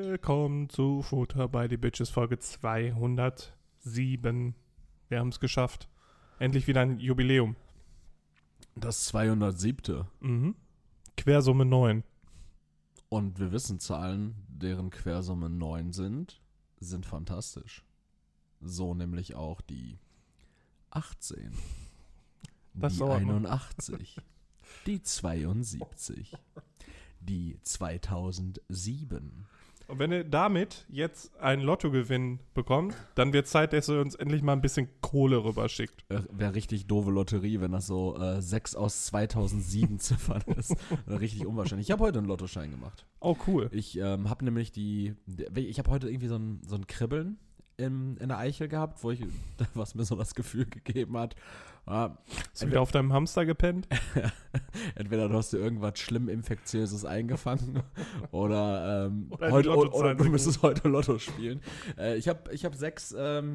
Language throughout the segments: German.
Willkommen zu Futter bei die Bitches Folge 207. Wir haben es geschafft. Endlich wieder ein Jubiläum. Das 207. Mhm. Quersumme 9. Und wir wissen, Zahlen, deren Quersumme 9 sind fantastisch. So nämlich auch die 18, Das die dauert noch. 81, die 72, die 2007. Und wenn ihr damit jetzt einen Lottogewinn bekommt, dann wird Zeit, dass ihr uns endlich mal ein bisschen Kohle rüberschickt. Wäre richtig doofe Lotterie, wenn das so 6 aus 2007 Ziffern ist. Richtig unwahrscheinlich. Ich habe heute einen Lottoschein gemacht. Oh, cool. Ich habe nämlich ich habe heute irgendwie so ein Kribbeln in der Eichel gehabt, was mir so das Gefühl gegeben hat. Hast du wieder auf deinem Hamster gepennt? Entweder du hast dir irgendwas schlimm Infektiöses eingefangen oder Lottozahlen du müsstest heute Lotto spielen. Ich hab 6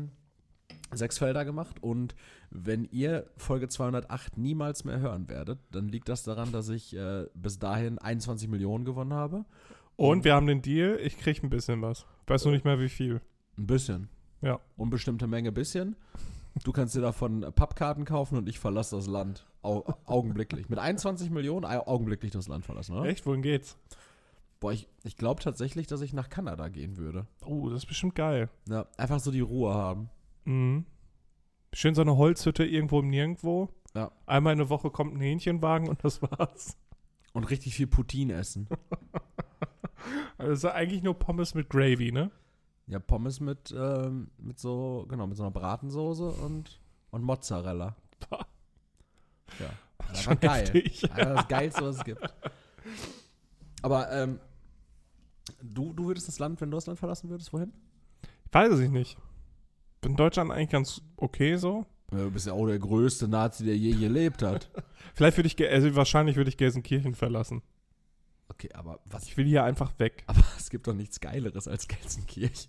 Felder gemacht und wenn ihr Folge 208 niemals mehr hören werdet, dann liegt das daran, dass ich bis dahin 21 Millionen gewonnen habe. Und wir haben den Deal, ich krieg ein bisschen was. Weißt du nicht mehr, wie viel? Ein bisschen. Ja. Unbestimmte Menge bisschen. Du kannst dir davon Pappkarten kaufen und ich verlasse das Land. Augenblicklich. Mit 21 Millionen augenblicklich das Land verlassen, oder? Echt? Wohin geht's? Boah, ich glaube tatsächlich, dass ich nach Kanada gehen würde. Oh, das ist bestimmt geil. Ja, einfach so die Ruhe haben. Mhm. Schön so eine Holzhütte irgendwo im Nirgendwo. Ja. Einmal in der Woche kommt ein Hähnchenwagen und das war's. Und richtig viel Poutine essen. Also eigentlich nur Pommes mit Gravy, ne? Ja, Pommes mit so einer Bratensoße und Mozzarella. Boah. Ja. Das ist Einfach schon geil. heftig. Einfach das Geilste, was es gibt. Aber du würdest das Land, wenn du das Land verlassen würdest, wohin? Weiß ich nicht. In Deutschland eigentlich ganz okay so. Ja, du bist ja auch der größte Nazi, der je gelebt hat. Vielleicht wahrscheinlich würde ich Gelsenkirchen verlassen. Okay, aber was? Ich will hier einfach weg. Aber es gibt doch nichts Geileres als Gelsenkirchen.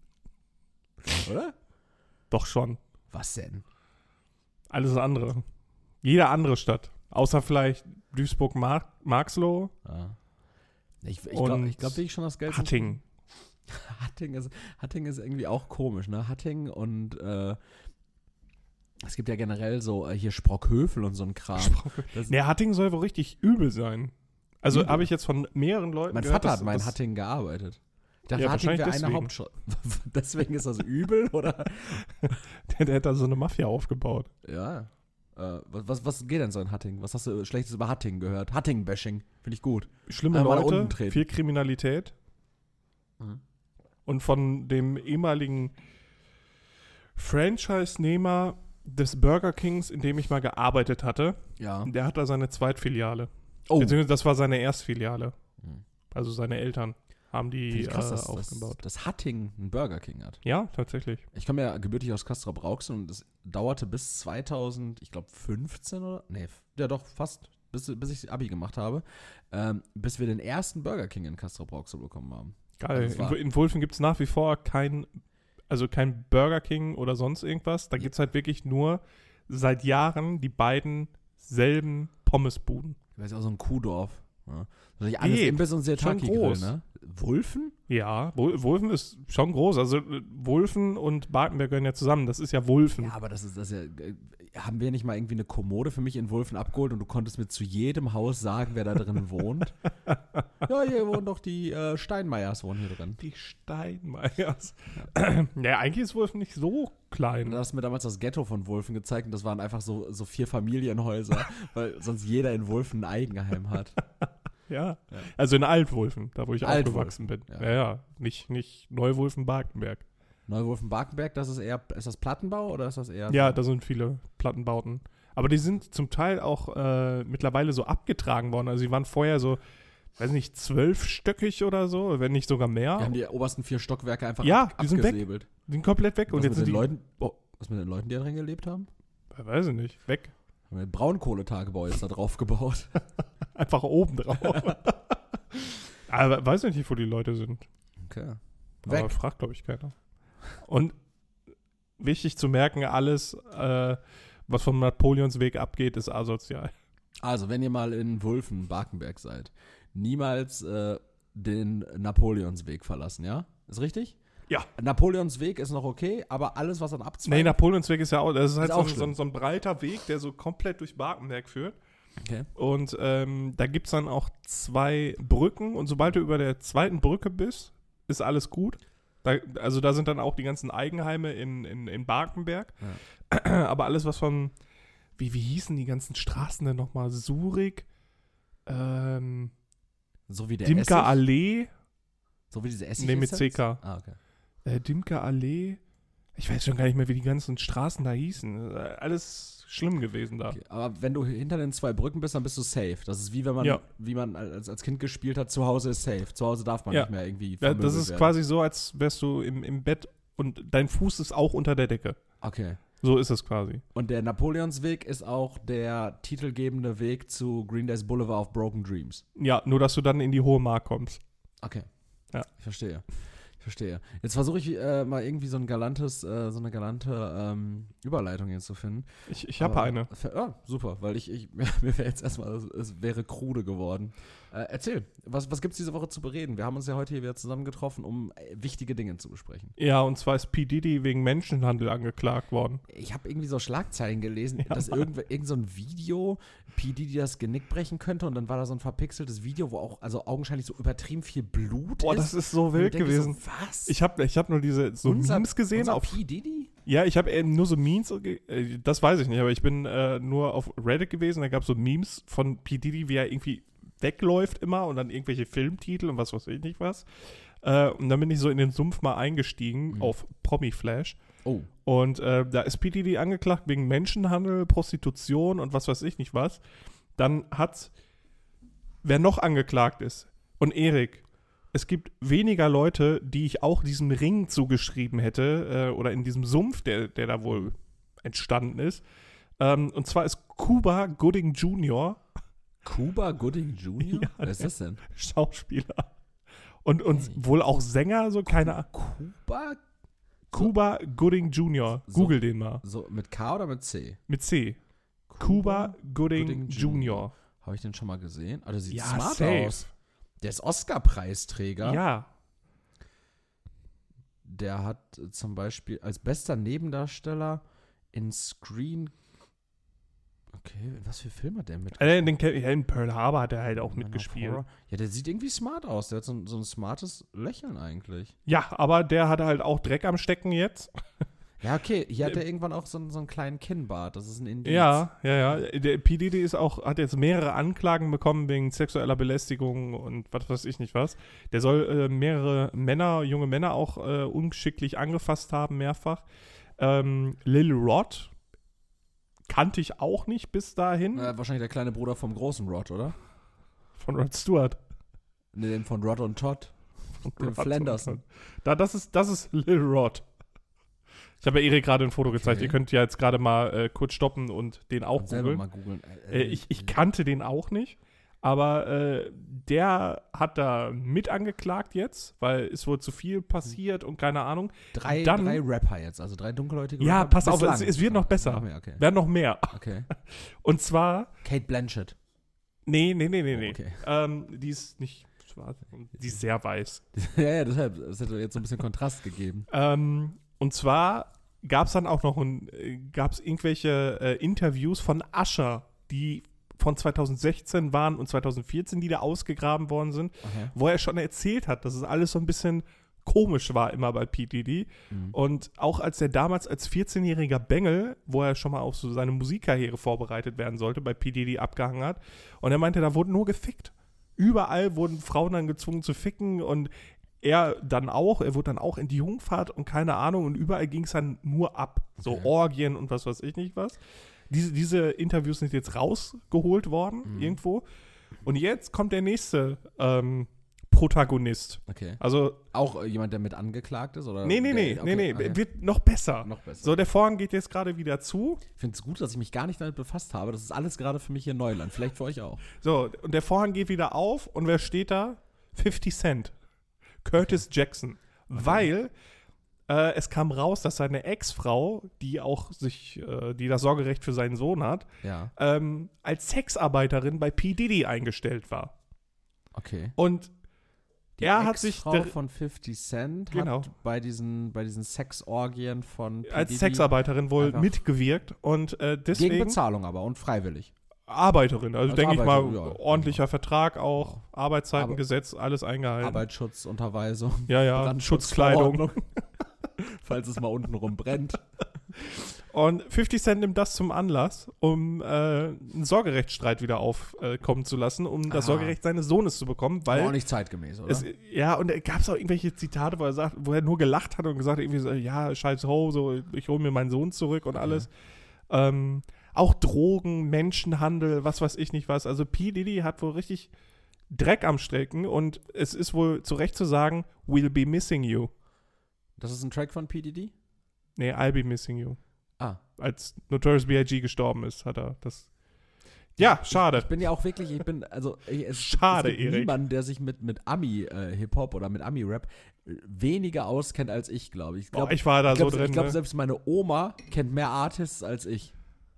Oder? Doch schon. Was denn? Alles andere. Jede andere Stadt. Außer vielleicht Duisburg-Marxloh. Ja. Ich glaube wirklich schon, das Gelsenkirchen. Hattingen. Hattingen ist irgendwie auch komisch, ne? Hattingen und es gibt ja generell so hier Sprockhövel und so ein Kram. Hattingen soll wohl richtig übel sein. Also Übel? habe ich jetzt von mehreren Leuten Mein gehört, Vater hat mal in Hattingen gearbeitet. Ich dachte, Ja, Hattingen wäre wahrscheinlich eine Hauptstadt. Deswegen ist das übel, oder? der hat da so eine Mafia aufgebaut. Ja. Was geht denn so in Hattingen? Was hast du Schlechtes über Hattingen gehört? Hattingen-Bashing. Finde ich gut. Schlimme Einmal nach Leute, unten treten. viel Kriminalität. Mhm. Und von dem ehemaligen Franchise-Nehmer des Burger Kings, in dem ich mal gearbeitet hatte, Ja. der hat da seine Zweitfiliale. Oh. Beziehungsweise das war seine Erstfiliale. Mhm. Also seine Eltern haben die Finde ich krass, aufgebaut. dass Hattingen einen Burger King hat. Ja, tatsächlich. Ich komme ja gebürtig aus Castrop-Rauxel und es dauerte bis 2015 oder? Nee, ja doch, fast, bis ich Abi gemacht habe, bis wir den ersten Burger King in Castrop-Rauxel bekommen haben. Geil. Also In Wulfen gibt es nach wie vor kein Burger King oder sonst irgendwas. Da gibt es halt wirklich nur seit Jahren die beiden selben Pommesbuden. Das ist auch so ein Kuhdorf. Ja. Natürlich alles Imbiss und Sirtaki-Grill, ne? Wulfen? Ja, Wulfen ist schon groß. Also Wulfen und Barkenberg gehören ja zusammen. Das ist ja Wulfen. Ja, aber das ja. Haben wir nicht mal irgendwie eine Kommode für mich in Wulfen abgeholt und du konntest mir zu jedem Haus sagen, wer da drin wohnt? Ja, hier wohnen doch die Steinmeiers wohnen hier drin. Die Steinmeiers. Ja, eigentlich ist Wulfen nicht so klein. Und da hast du mir damals das Ghetto von Wulfen gezeigt und das waren einfach so 4 Familienhäuser, weil sonst jeder in Wulfen ein Eigenheim hat. Ja, also in Altwulfen, da wo ich aufgewachsen bin. Ja. Ja, nicht Neuwulfen-Barkenberg. Neuwulfen-Barkenberg, ist das Plattenbau oder ist das eher? Ja, da sind viele Plattenbauten. Aber die sind zum Teil auch mittlerweile so abgetragen worden. Also die waren vorher so, weiß nicht, 12-stöckig oder so, wenn nicht sogar mehr. Die haben die obersten 4 Stockwerke einfach die sind weg. abgesäbelt. Die sind komplett weg. Und jetzt sind die Was mit den Leuten, die da drin gelebt haben? Weiß ich nicht, weg. Haben wir den Braunkohletagebau jetzt da drauf gebaut. Einfach oben drauf. Aber weiß nicht, wo die Leute sind. Okay. Weg. Aber fragt, glaube ich, keiner. Und wichtig zu merken, alles, was vom Napoleons Weg abgeht, ist asozial. Also, wenn ihr mal in Wulfen, Barkenberg seid, niemals den Napoleonsweg verlassen, ja? Ist richtig? Ja. Napoleonsweg ist noch okay, aber alles, was dann abzweigt. Nee, Napoleonsweg ist ja auch, das ist halt auch so ein breiter Weg, der so komplett durch Barkenberg führt. Okay. Und da gibt es dann auch 2 Brücken und sobald du über der zweiten Brücke bist, ist alles gut. Da sind dann auch die ganzen Eigenheime in Barkenberg. Ja. Aber alles, was von, wie hießen die ganzen Straßen denn nochmal? Surik, so wie der Dimker Essig? Allee. So wie diese Essig. Nee, mit CK. Ah, okay. Dimker Allee. Ich weiß schon gar nicht mehr, wie die ganzen Straßen da hießen. Alles schlimm gewesen da. Okay, aber wenn du hinter den 2 Brücken bist, dann bist du safe. Das ist wie wenn man, wie man als Kind gespielt hat, zu Hause ist safe. Zu Hause darf man nicht mehr irgendwie vermöbelt das ist werden. quasi so, als wärst du im Bett und dein Fuß ist auch unter der Decke. Okay. So ist es quasi. Und der Napoleonsweg ist auch der titelgebende Weg zu Green Day's Boulevard of Broken Dreams. Ja, nur dass du dann in die hohe Mark kommst. Okay. Ja. Ich verstehe. Jetzt versuche ich mal irgendwie so eine galante Überleitung jetzt zu finden. Ich habe eine. Ja, super, weil mir wäre jetzt erstmal, es wäre krude geworden. Erzähl, was gibt es diese Woche zu bereden? Wir haben uns ja heute hier wieder zusammengetroffen, um wichtige Dinge zu besprechen. Ja, und zwar ist P. Diddy wegen Menschenhandel angeklagt worden. Ich habe irgendwie so Schlagzeilen gelesen, dass irgend so ein Video P. Diddy das Genick brechen könnte und dann war da so ein verpixeltes Video, wo auch also augenscheinlich so übertrieben viel Blut ist. Boah, das ist so wild gewesen. So, was? Ich hab nur diese Memes gesehen. Unser P. Diddy? Ja, ich habe nur so Memes, das weiß ich nicht, aber ich bin nur auf Reddit gewesen, da gab es so Memes von P. Diddy, wie er irgendwie wegläuft immer und dann irgendwelche Filmtitel und was weiß ich nicht was. Und dann bin ich so in den Sumpf mal eingestiegen auf Promi-Flash. Oh. Und da ist P. Diddy angeklagt wegen Menschenhandel, Prostitution und was weiß ich nicht was. Dann wer noch angeklagt ist, und Erik, es gibt weniger Leute, die ich auch diesem Ring zugeschrieben hätte, oder in diesem Sumpf, der da wohl entstanden ist. Und zwar ist Cuba Gooding Jr. Cuba Gooding Jr.? Ja, wer ist das denn? Schauspieler. Und wohl auch Sänger, so keine Ahnung. Cuba Gooding Jr. Google den mal. So mit K oder mit C? Mit C. Cuba Gooding Jr. Habe ich den schon mal gesehen? Ah, der sieht Ja, smart safe. aus. Der ist Oscar-Preisträger. Ja. Der hat zum Beispiel als bester Nebendarsteller in Screen. Okay, was für Film hat der mitgespielt? In Pearl Harbor hat er halt auch mitgespielt. Ja, der sieht irgendwie smart aus. Der hat so ein smartes Lächeln eigentlich. Ja, aber der hat halt auch Dreck am Stecken jetzt. Ja, okay. Hier hat er irgendwann auch so einen kleinen Kinnbart. Das ist ein Indiz. Ja. Der P. Diddy hat jetzt mehrere Anklagen bekommen wegen sexueller Belästigung und was weiß ich nicht was. Der soll mehrere junge Männer auch ungeschicklich angefasst haben, mehrfach. Lil Rod kannte ich auch nicht bis dahin. Wahrscheinlich der kleine Bruder vom großen Rod, oder? Von Rod Stewart. Ne, den von Rod und Todd. Dem Flanderson. Das ist Lil Rod. Ich habe ja Erik gerade ein Foto gezeigt. Okay. Ihr könnt ja jetzt gerade mal kurz stoppen und den auch selber googeln. mal googeln. Ich kannte den auch nicht, aber der hat da mit angeklagt jetzt, weil es wohl zu viel passiert und keine Ahnung. Drei Rapper jetzt, also 3 dunkelhäutige Ja, Rapper. pass auf, es wird noch besser. Okay. Werden noch mehr. Okay. Und zwar Kate Blanchett. Nee. Okay. Die ist nicht schwarz, die ist sehr weiß. ja, deshalb, es hätte jetzt so ein bisschen Kontrast gegeben. Und zwar gab es dann auch noch irgendwelche Interviews von Usher, die von 2016 waren und 2014, die da ausgegraben worden sind, wo er schon erzählt hat, dass es alles so ein bisschen komisch war immer bei P. Diddy. Und auch als er damals als 14-jähriger Bengel, wo er schon mal auf so seine Musikkarriere vorbereitet werden sollte, bei P. Diddy abgehangen hat. Und er meinte, da wurde nur gefickt. Überall wurden Frauen dann gezwungen zu ficken und er wurde dann auch in die Jungfahrt und keine Ahnung und überall ging es dann nur ab. So Orgien und was weiß ich nicht was. Diese Interviews sind jetzt rausgeholt worden irgendwo. Und jetzt kommt der nächste Protagonist. Okay. Also auch jemand, der mit angeklagt ist? Oder Nee. Okay. Wird noch besser. Noch besser. So, der Vorhang geht jetzt gerade wieder zu. Ich finde es gut, dass ich mich gar nicht damit befasst habe. Das ist alles gerade für mich hier Neuland. Vielleicht für euch auch. So, und der Vorhang geht wieder auf und wer steht da? 50 Cent. Curtis Jackson. Weil es kam raus, dass seine Ex-Frau, die auch die das Sorgerecht für seinen Sohn hat, als Sexarbeiterin bei P. Diddy eingestellt war. Okay. Und er hat sich Frau von 50 Cent genau. hat bei diesen Sexorgien von P. als Diddy Sexarbeiterin wohl einfach mitgewirkt und deswegen gegen Bezahlung aber und freiwillig. Arbeiterin, also Als denke ich mal, Arbeiterin, ja. ordentlicher Vertrag auch, Ja. Arbeitszeitengesetz, alles eingehalten. Arbeitsschutzunterweisung. Ja, Schutzkleidung. Brandschutzverordnung. Falls es mal untenrum brennt. Und 50 Cent nimmt das zum Anlass, um einen Sorgerechtsstreit wieder aufkommen zu lassen, um das Sorgerecht seines Sohnes zu bekommen, weil War auch nicht zeitgemäß, oder? und da gab es auch irgendwelche Zitate, wo er nur gelacht hat und gesagt hat, irgendwie so, ja, scheiß ho, so, ich hole mir meinen Sohn zurück und alles. Auch Drogen, Menschenhandel, was weiß ich nicht was. Also P. Diddy hat wohl richtig Dreck am Stecken und es ist wohl zu Recht zu sagen, we'll be missing you. Das ist ein Track von P. Diddy? Nee, I'll be missing you. Ah. Als Notorious B.I.G. gestorben ist, hat er das. Ja, schade. Ich bin ja auch wirklich, Schade, es gibt Erik. niemanden, der sich mit Ami-Hip-Hop oder mit Ami-Rap weniger auskennt als ich, glaube ich. Ich war da so drin. Ich glaube, Ne? selbst meine Oma kennt mehr Artists als ich.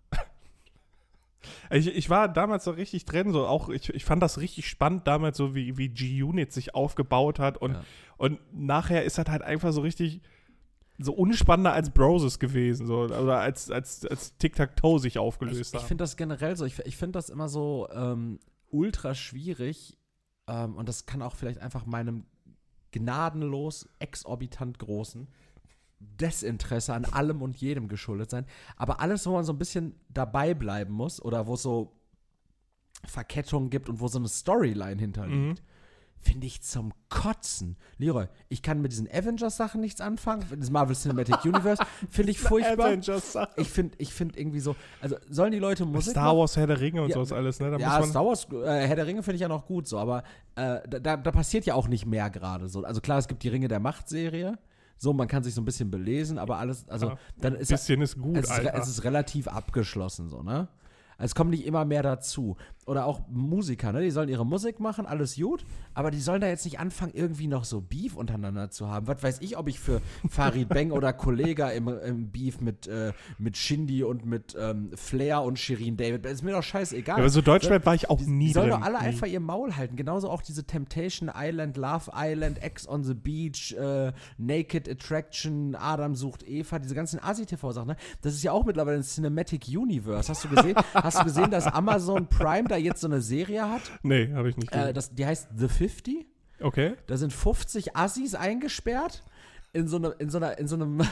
Ich war damals so richtig drin, so auch, ich fand das richtig spannend damals, so wie G-Unit sich aufgebaut hat und nachher ist das halt einfach so richtig so unspannender als Broses gewesen, so, oder als Tic-Tac-Toe sich aufgelöst hat. Ich finde das generell so, ich finde das immer so ultra schwierig und das kann auch vielleicht einfach meinem gnadenlos exorbitant großen Desinteresse an allem und jedem geschuldet sein. Aber alles, wo man so ein bisschen dabei bleiben muss oder wo es so Verkettungen gibt und wo so eine Storyline hinterliegt, finde ich zum Kotzen. Leroy, ich kann mit diesen Avengers-Sachen nichts anfangen. Das Marvel Cinematic Universe finde ich furchtbar. Avengers-Sachen. Ich finde irgendwie so, also sollen die Leute Musik Star Wars, Herr der Ringe und sowas alles, ne? Da ja, muss man Star Wars, Herr der Ringe finde ich ja noch gut so, aber da passiert ja auch nicht mehr gerade so. Also klar, es gibt die Ringe der Macht-Serie. So, man kann sich so ein bisschen belesen, aber alles, also dann ist ein bisschen ist gut, Alter. es ist relativ abgeschlossen, so, ne? Es kommt nicht immer mehr dazu. Oder auch Musiker, ne? Die sollen ihre Musik machen, alles gut, aber die sollen da jetzt nicht anfangen, irgendwie noch so Beef untereinander zu haben. Was weiß ich, ob ich für Farid Bang oder Kollega im Beef mit Shindy und mit Flair und Shirin David, ist mir doch scheißegal. Ja, aber so Deutschrap war ich auch nie Die sollen drin. doch alle einfach ihr Maul halten. Genauso auch diese Temptation Island, Love Island, Ex on the Beach, Naked Attraction, Adam sucht Eva, diese ganzen Asi-TV-Sachen, ne? Das ist ja auch mittlerweile ein Cinematic Universe. Hast du gesehen, dass Amazon Prime da jetzt so eine Serie hat? Nee, habe ich nicht gesehen. Die heißt The 50. Okay. Da sind 50 Assis eingesperrt in so einem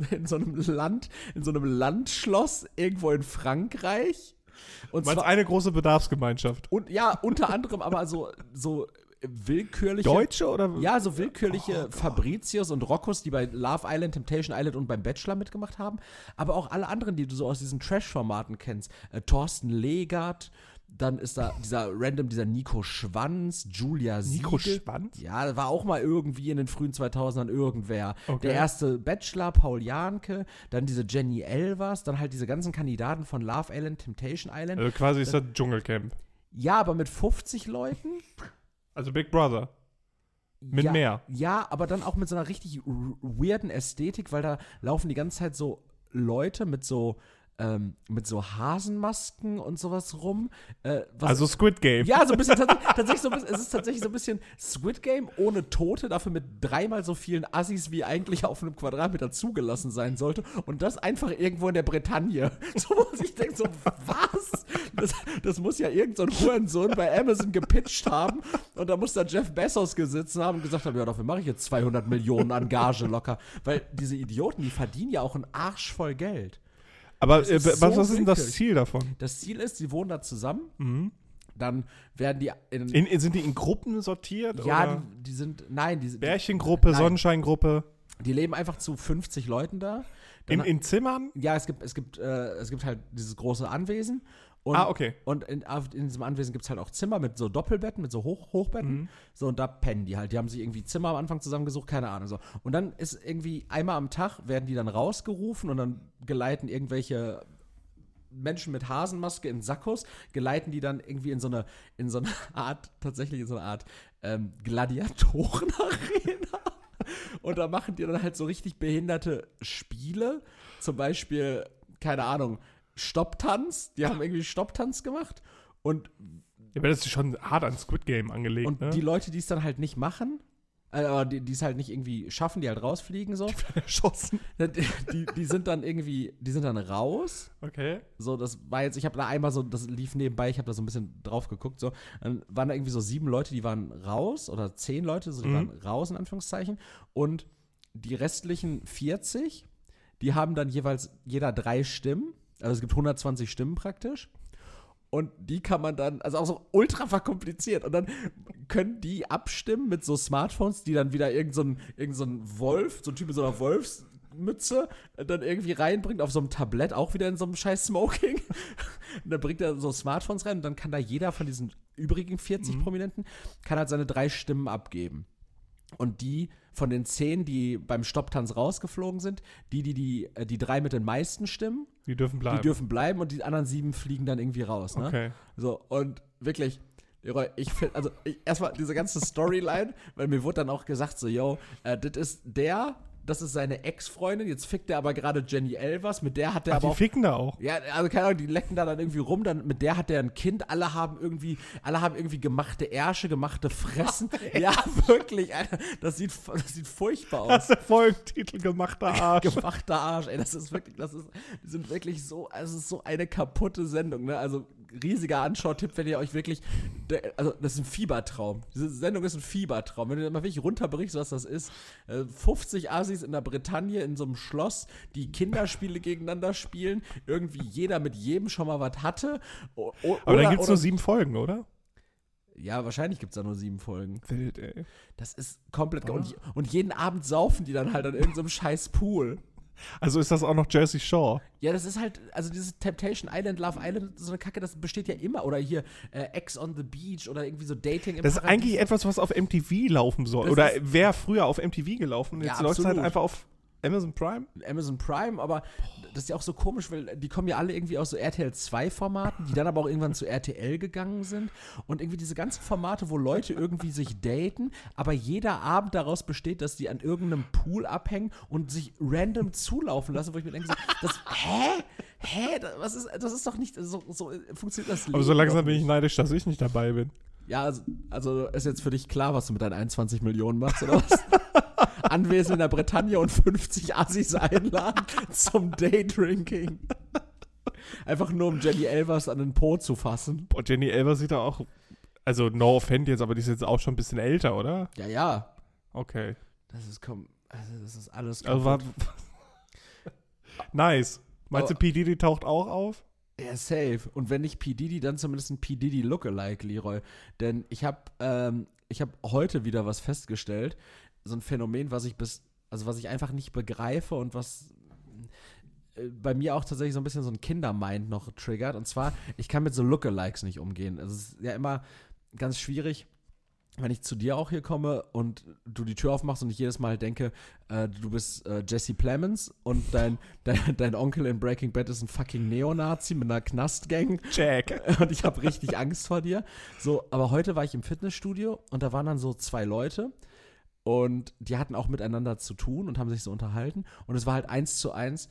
Landschloss irgendwo in Frankreich. Und Meinst eine große Bedarfsgemeinschaft? und ja, unter anderem aber so willkürliche Deutsche oder? Ja, so willkürliche Fabricius und Roccos, die bei Love Island, Temptation Island und beim Bachelor mitgemacht haben, aber auch alle anderen, die du so aus diesen Trash-Formaten kennst. Thorsten Legert, dann ist da dieser Nico Schwanz, Julia Siegel. Nico Schwanz? Ja, das war auch mal irgendwie in den frühen 2000ern irgendwer. Okay. Der erste Bachelor, Paul Janke, dann diese Jenny Elvers, dann halt diese ganzen Kandidaten von Love Island, Temptation Island. Also quasi ist das Dschungelcamp. Ja, aber mit 50 Leuten. Also Big Brother. Mit mehr. Ja, aber dann auch mit so einer richtig weirden Ästhetik, weil da laufen die ganze Zeit so Leute mit so Hasenmasken und sowas rum. Also Squid Game. Ja, so ein bisschen, es ist tatsächlich so ein bisschen Squid Game ohne Tote, dafür mit dreimal so vielen Assis, wie eigentlich auf einem Quadratmeter zugelassen sein sollte. Und das einfach irgendwo in der Bretagne. So, wo ich denke, so, was? Das muss ja irgend so ein Hurensohn bei Amazon gepitcht haben. Und da muss da Jeff Bezos gesessen haben und gesagt haben, ja, dafür mache ich jetzt 200 Millionen an Gage locker. Weil diese Idioten, die verdienen ja auch einen Arsch voll Geld. Aber Das ist was so ist denn das willkürlich. Ziel davon? Das Ziel ist, sie wohnen da zusammen. Dann werden die Sind die in Gruppen sortiert? ja, oder? die sind, nein, Bärchengruppe, nein. Sonnenscheingruppe. Die leben einfach zu 50 Leuten da. In Zimmern? Ja, es gibt halt dieses große Anwesen. Und, Okay. Und in diesem Anwesen gibt es halt auch Zimmer mit so Doppelbetten, mit so Hochbetten. So, und da pennen die halt. Die haben sich irgendwie Zimmer am Anfang zusammengesucht, keine Ahnung. So. Und dann ist irgendwie einmal am Tag werden die dann rausgerufen und dann geleiten irgendwelche Menschen mit Hasenmaske in Sakkos, geleiten die dann irgendwie in so eine Art Gladiatorenarena. Und da machen die dann halt so richtig behinderte Spiele. Zum Beispiel, keine Ahnung, Stopptanz. Die haben irgendwie Stopptanz gemacht. Und Ja, aber das ist schon hart an Squid Game angelegt, ne? die Leute, die es dann halt nicht machen, Aber die es halt nicht irgendwie schaffen, die halt rausfliegen so. Die werden erschossen. Die sind dann raus. Okay. So, das war jetzt, ich habe da einmal so, das lief nebenbei, ich habe da so ein bisschen drauf geguckt, so. Dann waren da irgendwie so 7 Leute, die waren raus, oder 10 Leute, so, die waren raus, in Anführungszeichen. Und die restlichen 40, die haben dann jeweils jeder 3 Stimmen. Also es gibt 120 Stimmen praktisch. Und die kann man dann, also auch so ultra verkompliziert. Und dann können die abstimmen mit so Smartphones, die dann wieder irgend so ein Wolf, so ein Typ mit so einer Wolfsmütze, dann irgendwie reinbringt, auf so einem Tablett, auch wieder in so einem scheiß Smoking. Und dann bringt er so Smartphones rein und dann kann da jeder von diesen übrigen 40 Prominenten, kann halt seine 3 Stimmen abgeben. Und die von den 10, die beim Stopptanz rausgeflogen sind, die 3 mit den meisten Stimmen, Die dürfen bleiben. Und die anderen 7 fliegen dann irgendwie raus, ne? Okay. So, und wirklich, Leroy, ich finde, also erstmal diese ganze Storyline, weil mir wurde dann auch gesagt, so, yo, das ist seine Ex-Freundin, jetzt fickt er aber gerade Jenny Elvers, mit der hat er aber die auch. ficken da auch. Ja, also keine Ahnung, die lecken da dann irgendwie rum, dann mit der hat er ein Kind, alle haben irgendwie gemachte Ärsche, gemachte Fressen. Ja, wirklich, Alter, das sieht furchtbar aus. Das ist der Folgentitel, gemachter Arsch. Gemachter Arsch, ey, die sind wirklich so, also es ist so eine kaputte Sendung, ne, also riesiger Anschau-Tipp, wenn ihr euch wirklich, also das ist ein Fiebertraum. Diese Sendung ist ein Fiebertraum. Wenn du mal wirklich runterbrichst, was das ist, 50 Assis in der Bretagne in so einem Schloss, die Kinderspiele gegeneinander spielen, irgendwie jeder mit jedem schon mal was hatte. Aber dann gibt es nur 7 Folgen, oder? Ja, wahrscheinlich gibt es da nur 7 Folgen. Wild, ey. Das ist komplett, und jeden Abend saufen die dann halt an irgendeinem scheiß Pool. Also ist das auch noch Jersey Shore? Ja, das ist halt, also dieses Temptation Island, Love Island, so eine Kacke, das besteht ja immer. Oder hier Ex on the Beach oder irgendwie so Dating im Das ist Paradies. eigentlich etwas, was auf MTV laufen soll. Oder wäre früher auf MTV gelaufen. Jetzt läuft es halt einfach auf Amazon Prime? Amazon Prime, aber das ist ja auch so komisch, weil die kommen ja alle irgendwie aus so RTL-2-Formaten, die dann aber auch irgendwann zu RTL gegangen sind. Und irgendwie diese ganzen Formate, wo Leute irgendwie sich daten, aber jeder Abend daraus besteht, dass die an irgendeinem Pool abhängen und sich random zulaufen lassen, wo ich mir denke, das ist doch nicht, so funktioniert das Leben. Aber so langsam bin ich neidisch, dass ich nicht dabei bin. Ja, also ist jetzt für dich klar, was du mit deinen 21 Millionen machst, oder was? Anwesend in der Bretagne und 50 Assis einladen zum Daydrinking. Einfach nur, um Jenny Elvers an den Po zu fassen. Boah, Jenny Elvers sieht da auch, also no offend jetzt, aber die ist jetzt auch schon ein bisschen älter, oder? Ja. Okay. Das ist alles kaputt. Also nice. Meinst du, P. Diddy taucht auch auf? Ja, safe. Und wenn nicht P. Diddy, dann zumindest ein P. Diddy Lookalike, Leroy. Denn ich hab heute wieder was festgestellt. So ein Phänomen, was ich einfach nicht begreife und was bei mir auch tatsächlich so ein bisschen so ein Kindermind noch triggert. Und zwar, ich kann mit so Lookalikes nicht umgehen. Also es ist ja immer ganz schwierig, wenn ich zu dir auch hier komme und du die Tür aufmachst und ich jedes Mal denke, du bist Jesse Plemons und dein Onkel in Breaking Bad ist ein fucking Neonazi mit einer Knastgang. Jack. Und ich habe richtig Angst vor dir. So, aber heute war ich im Fitnessstudio und da waren dann so 2 Leute und die hatten auch miteinander zu tun und haben sich so unterhalten. Und es war halt 1:1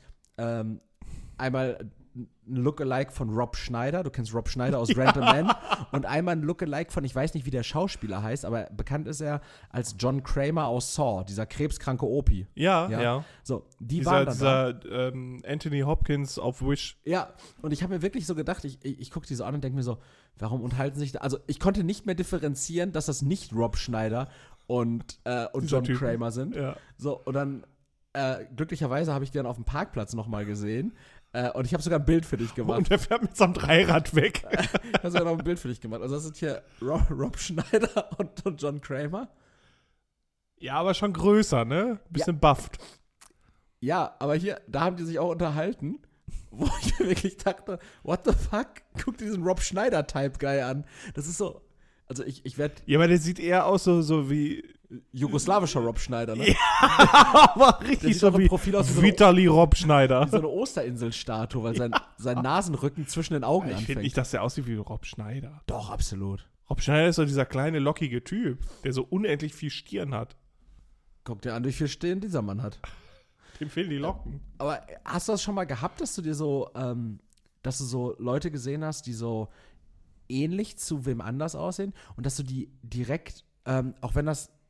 einmal ein Lookalike von Rob Schneider, du kennst Rob Schneider aus Random Man, und einmal ein Lookalike von, ich weiß nicht, wie der Schauspieler heißt, aber bekannt ist er als John Kramer aus Saw, dieser krebskranke Opi. Ja. So, waren dann dieser Anthony Hopkins auf Wish. Ja, und ich habe mir wirklich so gedacht, ich gucke die so an und denke mir so, warum unterhalten sich da, also ich konnte nicht mehr differenzieren, dass das nicht Rob Schneider und John Kramer sind. Ja. So, und dann glücklicherweise habe ich die dann auf dem Parkplatz nochmal gesehen. Und ich habe sogar ein Bild für dich gemacht. Und der fährt mit so einem Dreirad weg. Ich habe sogar noch ein Bild für dich gemacht. Also das sind hier Rob Schneider und John Kramer. Ja, aber schon größer, ne? Bisschen bufft. Ja, aber da haben die sich auch unterhalten, wo ich mir wirklich dachte, what the fuck? Guck dir diesen Rob Schneider-Type-Guy an. Das ist so, also ich werde... Ja, aber der sieht eher aus so wie... Jugoslawischer Rob Schneider, ne? Ja, aber richtig so wie Profil aus Vitali Rob Schneider. Wie so eine Osterinsel-Statue, weil sein Nasenrücken zwischen den Augen anfängt. Ich finde nicht, dass der aussieht wie Rob Schneider. Doch, absolut. Rob Schneider ist so dieser kleine, lockige Typ, der so unendlich viel Stirn hat. Guck dir an, wie viel Stirn dieser Mann hat. Dem fehlen die Locken. Aber hast du das schon mal gehabt, dass du dir so, dass du so Leute gesehen hast, die so ähnlich zu wem anders aussehen und dass du die direkt, auch wenn das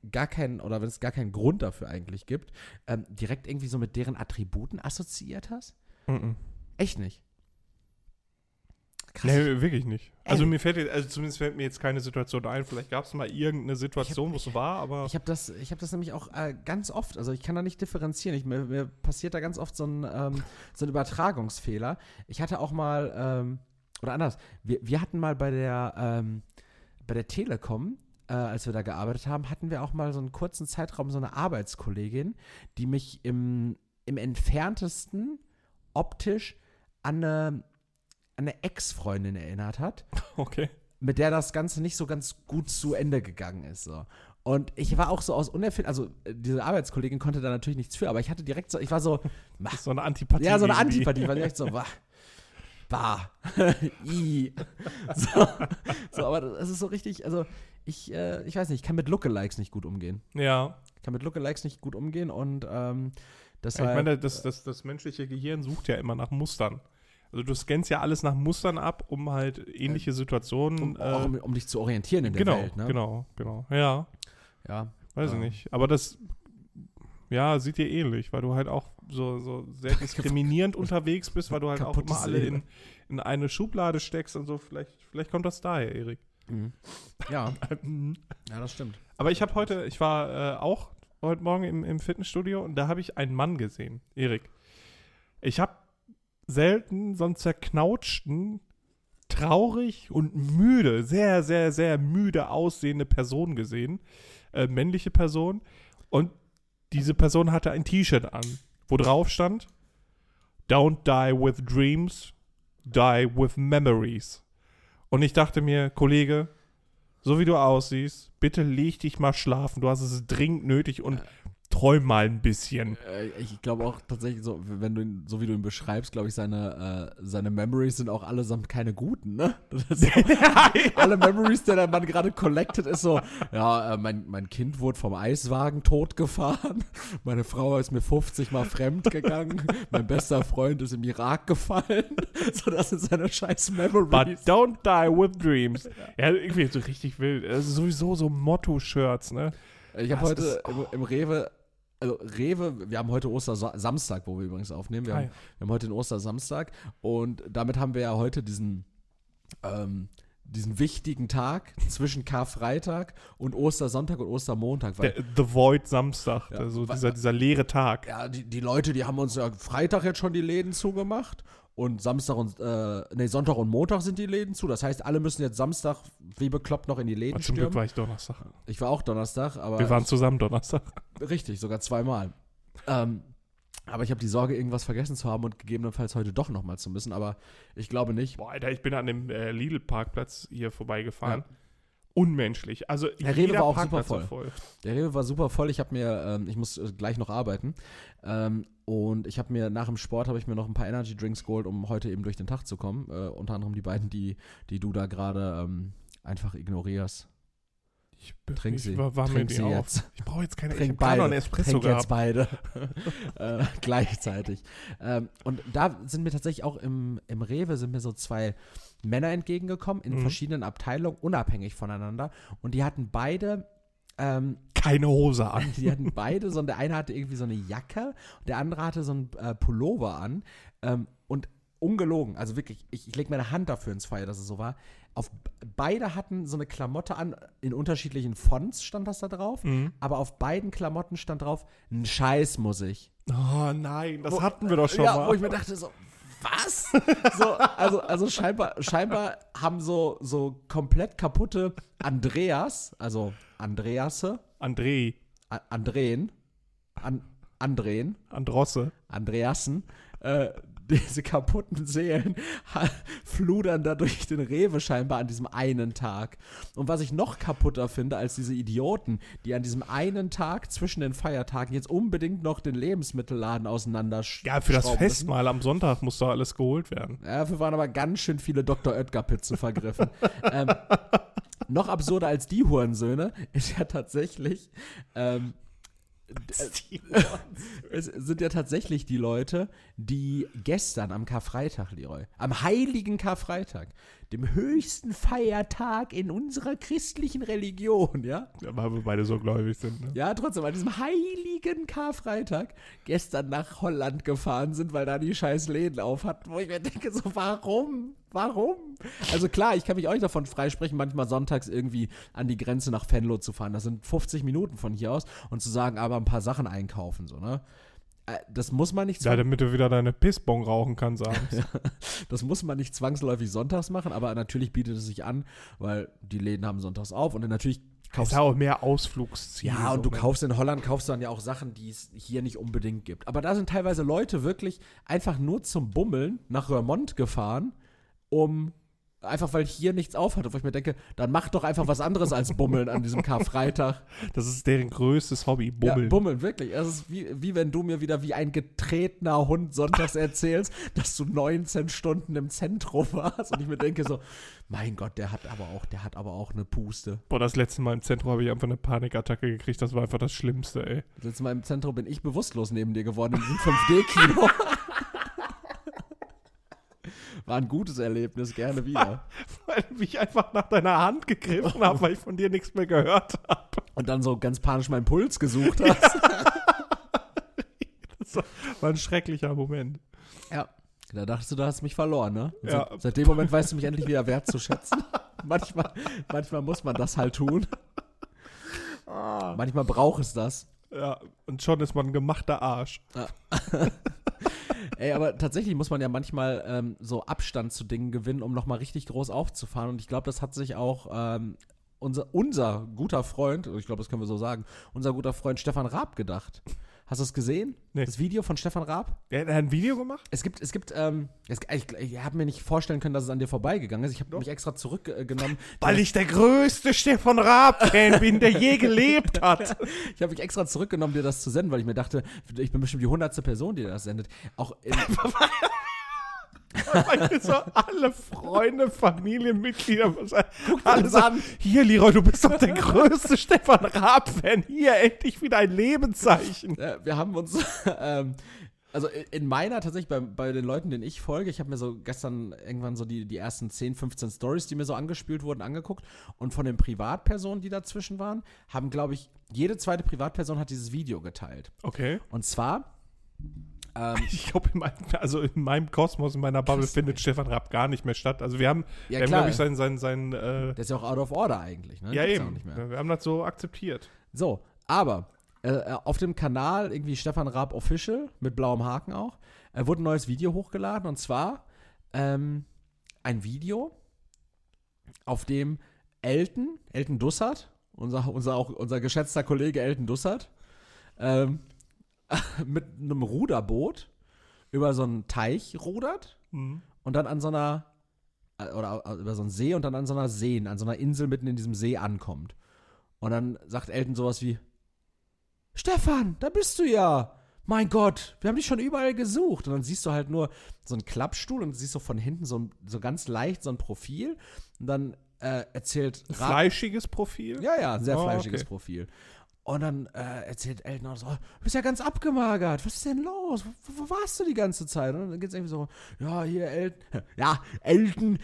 gar keinen Grund dafür eigentlich gibt, direkt irgendwie so mit deren Attributen assoziiert hast? Echt nicht? Krass. Nee, wirklich nicht. Also zumindest fällt mir jetzt keine Situation ein. Vielleicht gab es mal irgendeine Situation, wo es so war, aber. Ich hab das nämlich auch ganz oft, also ich kann da nicht differenzieren. Mir passiert da ganz oft so ein Übertragungsfehler. Ich hatte auch mal, oder anders, wir hatten mal bei der Telekom, als wir da gearbeitet haben, hatten wir auch mal so einen kurzen Zeitraum so eine Arbeitskollegin, die mich im entferntesten optisch an eine Ex-Freundin erinnert hat. Okay. Mit der das Ganze nicht so ganz gut zu Ende gegangen ist. So. Und ich war auch so aus also diese Arbeitskollegin konnte da natürlich nichts für, aber ich hatte direkt so, ich war so. Das ist so eine Antipathie. Ja, so eine Antipathie, war direkt so, so, aber das ist so richtig, also ich weiß nicht, ich kann mit Lookalikes nicht gut umgehen. Ja. Ich kann mit Lookalikes nicht gut umgehen und deshalb. Ich meine, das menschliche Gehirn sucht ja immer nach Mustern. Also du scannst ja alles nach Mustern ab, um halt ähnliche Situationen. Um dich zu orientieren in der Welt, ne? Genau. Ja. Weiß ich nicht. Aber das, sieht dir ähnlich, weil du halt auch so sehr diskriminierend unterwegs bist, weil du halt auch immer alle in eine Schublade steckst und so. Vielleicht kommt das daher, Erik. Mhm. Ja. Ja, das stimmt. Aber ich war auch heute Morgen im Fitnessstudio und da habe ich einen Mann gesehen, Erik. Ich habe selten so einen zerknautschten, traurig und müde, sehr, sehr, sehr müde aussehende Person gesehen. Männliche Person. Und diese Person hatte ein T-Shirt an, wo drauf stand: Don't die with dreams, die with memories. Und ich dachte mir, Kollege, so wie du aussiehst, bitte leg dich mal schlafen. Du hast es dringend nötig und träum mal ein bisschen. Ich glaube auch tatsächlich, so, wenn du ihn, so wie du ihn beschreibst, glaube ich, seine Memories sind auch allesamt keine guten, ne? Alle Memories, der Mann gerade collected, ist so, mein Kind wurde vom Eiswagen totgefahren, meine Frau ist mir 50 Mal fremd gegangen, mein bester Freund ist im Irak gefallen. So, das sind seine scheiß Memories. But don't die with dreams. Ja, irgendwie so richtig wild. Also sowieso so Motto-Shirts, ne? Ich habe heute im Rewe, wir haben heute Ostersamstag, wo wir übrigens aufnehmen. Wir haben heute den Ostersamstag und damit haben wir ja heute diesen wichtigen Tag zwischen Karfreitag und Ostersonntag und Ostermontag. The Void Samstag, also dieser leere Tag. Ja, die Leute, die haben uns ja Freitag jetzt schon die Läden zugemacht. Und Sonntag und Montag sind die Läden zu. Das heißt, alle müssen jetzt Samstag wie bekloppt noch in die Läden stürmen. Zum Glück war ich Donnerstag. Ich war auch Donnerstag, aber. Wir waren zusammen Donnerstag. Richtig, sogar zweimal. Aber ich habe die Sorge, irgendwas vergessen zu haben und gegebenenfalls heute doch nochmal zu müssen. Aber ich glaube nicht. Boah, Alter, ich bin an dem Lidl-Parkplatz hier vorbeigefahren. Ja. Unmenschlich. Also der Rewe war auch super voll. Der Rewe war super voll. Ich muss gleich noch arbeiten. Und ich habe mir nach dem Sport noch ein paar Energy Drinks geholt, um heute eben durch den Tag zu kommen. Unter anderem die beiden, die du da gerade einfach ignorierst. Trink sie. Trink sie jetzt. Ich brauche jetzt keine. Ich habe noch einen Espresso gehabt. Jetzt beide. Gleichzeitig. Und da sind mir tatsächlich auch im Rewe sind mir so zwei Männer entgegengekommen in verschiedenen Abteilungen, unabhängig voneinander. Und die hatten beide keine Hose an. Die hatten beide, der eine hatte irgendwie so eine Jacke und der andere hatte so einen Pullover an. Und ungelogen, also wirklich, ich lege meine Hand dafür ins Feuer, dass es so war. Beide hatten so eine Klamotte an, in unterschiedlichen Fonts stand das da drauf, aber auf beiden Klamotten stand drauf, ein Scheiß muss ich. Oh nein, das hatten wir doch schon mal. Ja, wo ich mir dachte so, was? Also scheinbar haben so komplett kaputte Andreasse, Andreassen, diese kaputten Seelen fludern da durch den Rewe scheinbar an diesem einen Tag. Und was ich noch kaputter finde als diese Idioten, die an diesem einen Tag zwischen den Feiertagen jetzt unbedingt noch den Lebensmittelladen auseinanderschrauben. Ja, für das Festmahl am Sonntag muss doch alles geholt werden. Ja, dafür waren aber ganz schön viele Dr. Oetker-Pizzen vergriffen. Noch absurder als die Hurensöhne ist ja tatsächlich es sind ja tatsächlich die Leute, die gestern am Karfreitag, Leroy, am heiligen Karfreitag, dem höchsten Feiertag in unserer christlichen Religion, ja? Ja, weil wir beide so gläubig sind, ne? Ja, trotzdem, an diesem heiligen Karfreitag gestern nach Holland gefahren sind, weil da die scheiß Läden auf hatten, wo ich mir denke, so, warum? Also klar, ich kann mich auch nicht davon freisprechen, manchmal sonntags irgendwie an die Grenze nach Venlo zu fahren. Das sind 50 Minuten von hier aus und zu sagen, aber ein paar Sachen einkaufen, so, ne? Das muss man nicht Ja, damit du wieder deine Pissbong rauchen kannst abends. Das muss man nicht zwangsläufig sonntags machen, aber natürlich bietet es sich an, weil die Läden haben sonntags auf und dann natürlich kaufst du auch mehr Ausflugsziele. Ja, und so, du kaufst in Holland, kaufst dann ja auch Sachen, die es hier nicht unbedingt gibt. Aber da sind teilweise Leute wirklich einfach nur zum Bummeln nach Roermond gefahren, einfach weil hier nichts auf hatte, wo ich mir denke, dann mach doch einfach was anderes als Bummeln an diesem Karfreitag. Das ist deren größtes Hobby, Bummeln. Ja, Bummeln, wirklich. Es ist wie wenn du mir wieder wie ein getretener Hund sonntags erzählst, dass du 19 Stunden im Zentrum warst und ich mir denke so, mein Gott, der hat aber auch eine Puste. Boah, das letzte Mal im Zentrum habe ich einfach eine Panikattacke gekriegt, das war einfach das Schlimmste, ey. Das letzte Mal im Zentrum bin ich bewusstlos neben dir geworden in diesem 5D-Kino. War ein gutes Erlebnis, gerne wieder. Weil ich einfach nach deiner Hand gegriffen habe, weil ich von dir nichts mehr gehört habe. Und dann so ganz panisch meinen Puls gesucht hast. Das war ein schrecklicher Moment. Ja, da dachtest du, du hast mich verloren, ne? Ja. Seit dem Moment weißt du mich endlich wieder wertzuschätzen. Manchmal muss man das halt tun. Manchmal braucht es das. Ja, und schon ist man ein gemachter Arsch. Ja. Ey, aber tatsächlich muss man ja manchmal so Abstand zu Dingen gewinnen, um nochmal richtig groß aufzufahren. Und ich glaube, das hat sich auch unser guter Freund, ich glaube, das können wir so sagen, unser guter Freund Stefan Raab gedacht. Hast du es gesehen? Nee. Das Video von Stefan Raab? Er hat ein Video gemacht? Ich habe mir nicht vorstellen können, dass es an dir vorbeigegangen ist. Ich habe mich extra zurückgenommen. Weil ich der größte Stefan Raab-Fan bin, der je gelebt hat. Ich habe mich extra zurückgenommen, dir das zu senden, weil ich mir dachte, ich bin bestimmt die 100. Person, die das sendet. Auch Weil so alle Freunde, Familienmitglieder, alles an. Hier, Leroy, du bist doch der größte Stefan Raab-Fan. Hier, endlich wieder ein Lebenszeichen. Wir haben uns, also in meiner tatsächlich, bei den Leuten, denen ich folge, ich habe mir so gestern irgendwann so die ersten 10, 15 Stories, die mir so angespült wurden, angeguckt. Und von den Privatpersonen, die dazwischen waren, haben, glaube ich, jede zweite Privatperson hat dieses Video geteilt. Okay. Und zwar ich glaube, in meinem Kosmos, in meiner Bubble findet Stefan Raab gar nicht mehr statt. Also wir haben glaube ich, sein der ist ja auch out of order eigentlich, ne? Ja, Gibt's eben. auch nicht mehr. Wir haben das so akzeptiert. So, aber auf dem Kanal irgendwie Stefan Raab Official, mit blauem Haken auch, wurde ein neues Video hochgeladen und zwar ein Video, auf dem Elton Dussert, unser geschätzter Kollege Elton Dussert, mit einem Ruderboot über so einen Teich rudert und dann an so einer oder über so einen See und dann an so einer Insel mitten in diesem See ankommt. Und dann sagt Elton sowas wie: Stefan, da bist du ja! Mein Gott, wir haben dich schon überall gesucht. Und dann siehst du halt nur so einen Klappstuhl und siehst so von hinten so ganz leicht so ein Profil. Und dann erzählt Raab. Fleischiges Profil? Ja, ein sehr fleischiges Profil. Und dann erzählt Elton auch so: Du bist ja ganz abgemagert. Was ist denn los? Wo warst du die ganze Zeit? Und dann geht es irgendwie so: Ja, hier, Elton. Ja, Elton,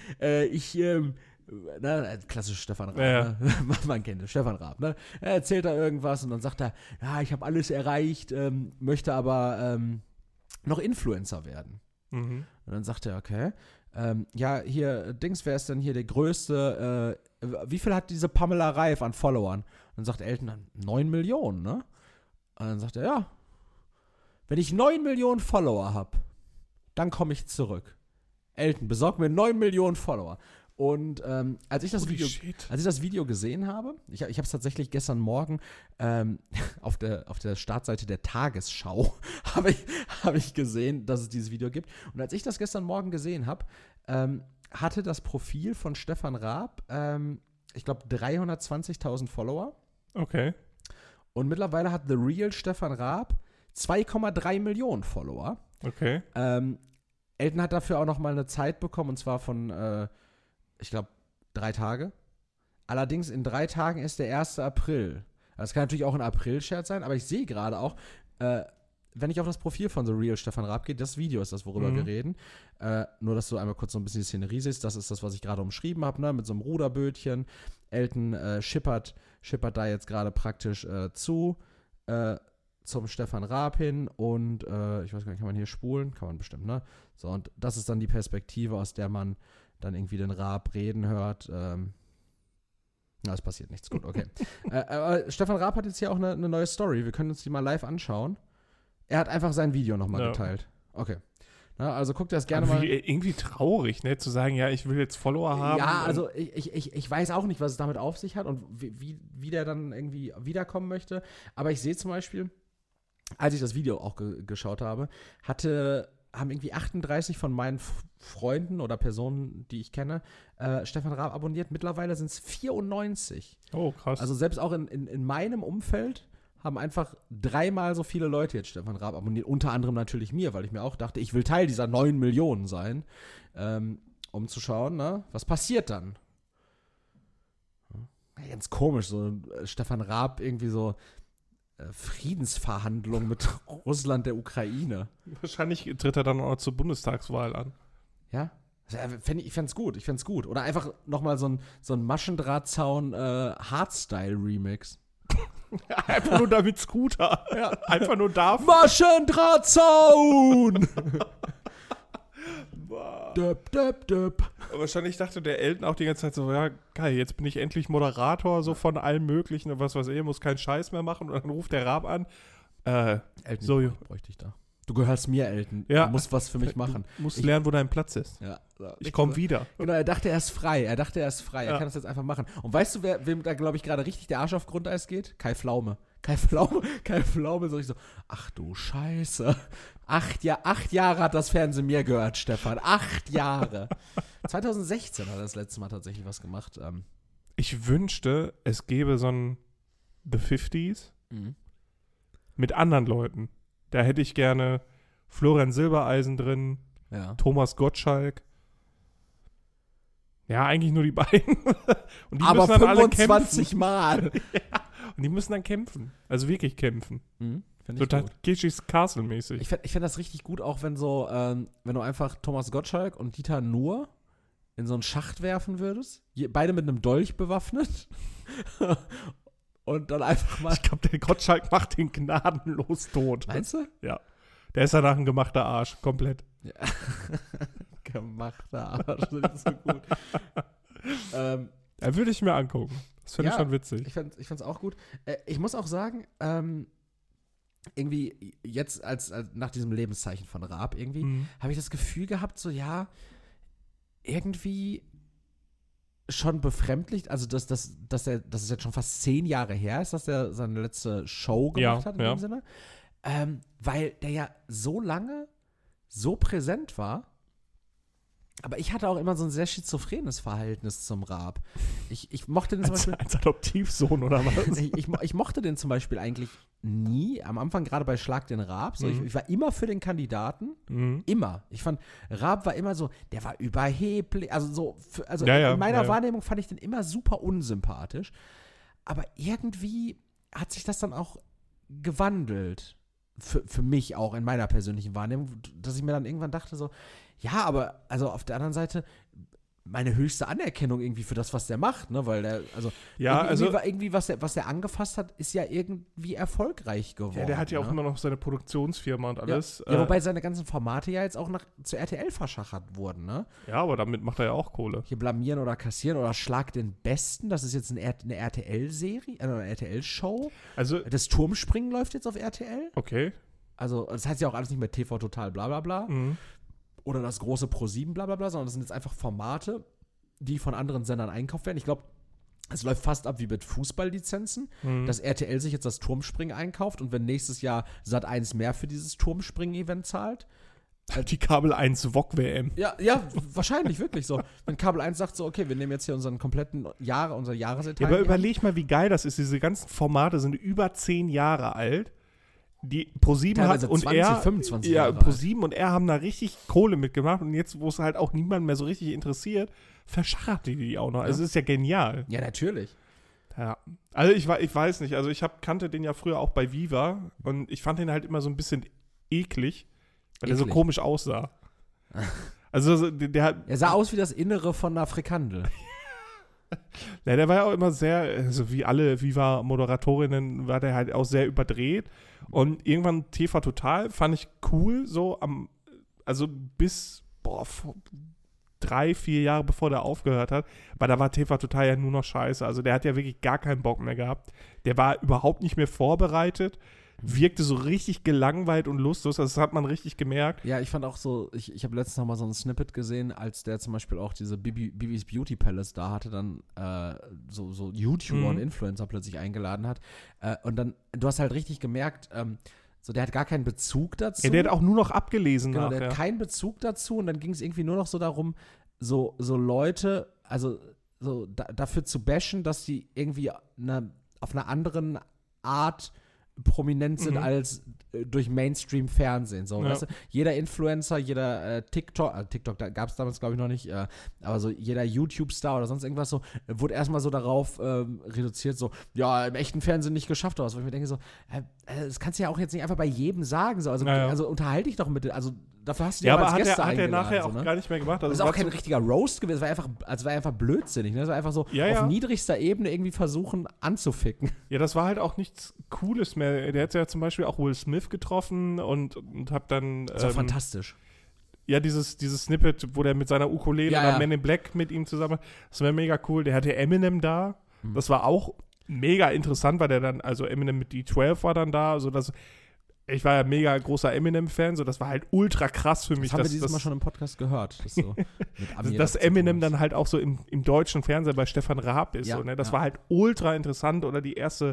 klassisch Stefan Raab, ja. Ne? Man kennt es, Stefan Raab, ne? Er erzählt da irgendwas und dann sagt er: Ja, ich habe alles erreicht, möchte aber noch Influencer werden. Und dann sagt er: Okay, ja, hier, wer ist denn hier der größte, wie viel hat diese Pamela Reif an Followern? Und dann sagt Elton: 9 Millionen, ne? Und dann sagt er: Ja, wenn ich 9 Millionen Follower habe, dann komme ich zurück. Elton, besorg mir 9 Millionen Follower. Und als ich das Video gesehen habe, ich habe es tatsächlich gestern Morgen auf der Startseite der Tagesschau habe ich gesehen, dass es dieses Video gibt. Und als ich das gestern Morgen gesehen habe, hatte das Profil von Stefan Raab, ich glaube, 320.000 Follower. Okay. Und mittlerweile hat The Real Stefan Raab 2,3 Millionen Follower. Okay. Elton hat dafür auch noch mal eine Zeit bekommen, und zwar von ich glaube, 3 Tage. Allerdings in 3 Tagen ist der 1. April. Das kann natürlich auch ein April-Scherz sein, aber ich sehe gerade auch, wenn ich auf das Profil von The Real Stefan Raab gehe, das Video ist das, worüber wir reden. Nur, dass du einmal kurz so ein bisschen die Szenerie siehst. Das ist das, was ich gerade umschrieben habe, ne? Mit so einem Ruderbötchen. Elton schippert da jetzt gerade praktisch zum Stefan Raab hin und ich weiß gar nicht, kann man hier spulen? Kann man bestimmt, ne? So, und das ist dann die Perspektive, aus der man dann irgendwie den Raab reden hört. Es passiert nichts. Gut, okay. Aber Stefan Raab hat jetzt hier auch eine neue Story. Wir können uns die mal live anschauen. Er hat einfach sein Video nochmal geteilt. Okay. Na, also guckt das gerne mal. Irgendwie traurig, ne? Zu sagen, ja, ich will jetzt Follower haben. Ja, also ich weiß auch nicht, was es damit auf sich hat und wie der dann irgendwie wiederkommen möchte. Aber ich sehe zum Beispiel, als ich das Video auch geschaut habe, haben irgendwie 38 von meinen Freunden oder Personen, die ich kenne, Stefan Raab abonniert. Mittlerweile sind es 94. Oh, krass. Also selbst auch in meinem Umfeld haben einfach 3-mal so viele Leute jetzt Stefan Raab abonniert. Unter anderem natürlich mir, weil ich mir auch dachte, ich will Teil dieser 9 Millionen sein, um zu schauen, ne, was passiert dann. Ja, ganz komisch, so Stefan Raab irgendwie so Friedensverhandlungen mit Russland, der Ukraine. Wahrscheinlich tritt er dann auch zur Bundestagswahl an. Ja? Ich fänd's gut. Oder einfach nochmal so ein Maschendrahtzaun Hardstyle-Remix. Einfach nur damit Scooter. Ja. Einfach nur dafür. Maschendrahtzaun! Döp. Wahrscheinlich dachte der Elton auch die ganze Zeit so, ja, geil, jetzt bin ich endlich Moderator, so von allem Möglichen und was weiß ich, muss keinen Scheiß mehr machen. Und dann ruft der Raab an. Elton, so, bräuchte ich da. Du gehörst mir, Elton. Ja. Du musst was für mich machen. Du musst lernen, wo dein Platz ist. Ja. Ich komme wieder. Genau, er dachte, er ist frei. Er kann das jetzt einfach machen. Und weißt du, wem da, glaube ich, gerade richtig der Arsch auf Grundeis geht? Kai Pflaume, so ich so, ach du Scheiße. 8 Jahre hat das Fernsehen mir gehört, Stefan. 8 Jahre. 2016 hat er das letzte Mal tatsächlich was gemacht. Ich wünschte, es gäbe so ein The 50s mit anderen Leuten. Da hätte ich gerne Florian Silbereisen drin, Thomas Gottschalk. Ja, eigentlich nur die beiden. Und die aber müssen dann 25 Mal. Ja, und die müssen dann kämpfen. Also wirklich kämpfen. So So Takeshis Castle-mäßig. Ich fänd das richtig gut, auch wenn so, wenn du einfach Thomas Gottschalk und Dieter Nuhr in so einen Schacht werfen würdest. Beide mit einem Dolch bewaffnet. Und dann einfach mal. Ich glaube, der Gottschalk macht den gnadenlos tot. Meinst du? Ja. Der ist danach ein gemachter Arsch. Komplett. Ja. Gemachter Arsch. Das ist so gut. Würde ich mir angucken. Das finde ich schon witzig. Ich fand's auch gut. Ich muss auch sagen, irgendwie jetzt als nach diesem Lebenszeichen von Raab irgendwie habe ich das Gefühl gehabt, so ja, irgendwie schon befremdlich, also dass es jetzt schon fast 10 Jahre her ist, dass er seine letzte Show gemacht hat in dem Sinne, weil der ja so lange so präsent war. Aber ich hatte auch immer so ein sehr schizophrenes Verhältnis zum Raab. Ich mochte den zum Beispiel. Als Adoptivsohn oder was? Ich mochte den zum Beispiel eigentlich nie. Am Anfang gerade bei Schlag den Raab. So, ich war immer für den Kandidaten. Immer. Ich fand, Raab war immer so, der war überheblich. Also in meiner Wahrnehmung fand ich den immer super unsympathisch. Aber irgendwie hat sich das dann auch gewandelt. Für mich auch in meiner persönlichen Wahrnehmung, dass ich mir dann irgendwann dachte so, ja, aber also auf der anderen Seite meine höchste Anerkennung irgendwie für das, was der macht, ne, weil der, irgendwie was der angefasst hat, ist ja irgendwie erfolgreich geworden. Ja, der hat ja auch immer noch seine Produktionsfirma und alles. Ja, wobei seine ganzen Formate ja jetzt auch zu RTL verschachert wurden, ne? Ja, aber damit macht er ja auch Kohle. Hier Blamieren oder Kassieren oder Schlag den Besten, das ist jetzt eine RTL-Serie, eine RTL-Show. Also das Turmspringen läuft jetzt auf RTL. Okay. Also das heißt ja auch alles nicht mehr TV Total bla bla bla. Oder das große Pro7 bla bla bla, sondern das sind jetzt einfach Formate, die von anderen Sendern einkauft werden. Ich glaube, es läuft fast ab wie mit Fußballlizenzen, dass RTL sich jetzt das Turmspringen einkauft und wenn nächstes Jahr Sat.1 mehr für dieses Turmspringen-Event zahlt. Die Kabel 1 VOG-WM. Ja, wahrscheinlich, wirklich so. Wenn Kabel 1 sagt so, okay, wir nehmen jetzt hier unseren kompletten unser Jahresetat. Ja, aber überleg mal, wie geil das ist. Diese ganzen Formate sind über 10 Jahre alt. Die Pro7 hat und 25 ja, Pro7 und er haben da richtig Kohle mitgemacht und jetzt, wo es halt auch niemand mehr so richtig interessiert, verschachert die auch noch. Ja. Also es ist ja genial. Ja, natürlich. Ja. Also ich weiß nicht, also ich kannte den ja früher auch bei Viva und ich fand den halt immer so ein bisschen eklig, weil der so Eklig. komisch aussah. Also der hat. Er sah aus wie das Innere von einer Frikandel. Ja, der war ja auch immer sehr, also wie alle Viva-Moderatorinnen, war der halt auch sehr überdreht. Und irgendwann TV Total fand ich cool, so also bis, vor 3-4 Jahre bevor der aufgehört hat, weil da war TV Total ja nur noch scheiße. Also der hat ja wirklich gar keinen Bock mehr gehabt. Der war überhaupt nicht mehr vorbereitet, wirkte so richtig gelangweilt und lustlos, das hat man richtig gemerkt. Ja, ich fand auch so, ich habe letztens noch mal so ein Snippet gesehen, als der zum Beispiel auch diese Bibis Beauty Palace da hatte, dann so YouTuber und Influencer plötzlich eingeladen hat. Und dann, du hast halt richtig gemerkt, so der hat gar keinen Bezug dazu. Ja, der hat auch nur noch abgelesen Genau, nachher. der hat keinen Bezug dazu und dann ging es irgendwie nur noch so darum, so Leute, also so dafür zu bashen, dass die irgendwie auf einer anderen Art prominent sind als durch Mainstream-Fernsehen. So, weißt du? Jeder Influencer, jeder TikTok, da gab es damals glaube ich noch nicht, aber so jeder YouTube-Star oder sonst irgendwas so, wurde erstmal so darauf reduziert, so, ja, im echten Fernsehen nicht geschafft oder was. Wo ich mir denke so, das kannst du ja auch jetzt nicht einfach bei jedem sagen. So. Also unterhalte dich doch mit, also dafür hast du ja, ja aber als Gäste hat er eingeladen, nachher so, auch ne? gar nicht mehr gemacht. Also das ist auch kein richtiger Roast gewesen, es war einfach blödsinnig. Ne? Das war einfach so auf niedrigster Ebene irgendwie versuchen anzuficken. Ja, das war halt auch nichts Cooles mehr. Der hat ja zum Beispiel auch Will Smith getroffen und hab dann Das war fantastisch. Ja, dieses Snippet, wo der mit seiner Ukulele oder Man in Black mit ihm zusammen, das war mega cool. Der hatte Eminem da. Das war auch mega interessant, weil der dann, also Eminem mit D12 war dann da, sodass ich war ja mega großer Eminem-Fan, so das war halt ultra krass für mich. Das haben wir dieses Mal schon im Podcast gehört. Dass Eminem dann halt auch so im deutschen Fernsehen bei Stefan Raab ist. Ja, so, ne? Das war halt ultra interessant. Oder die erste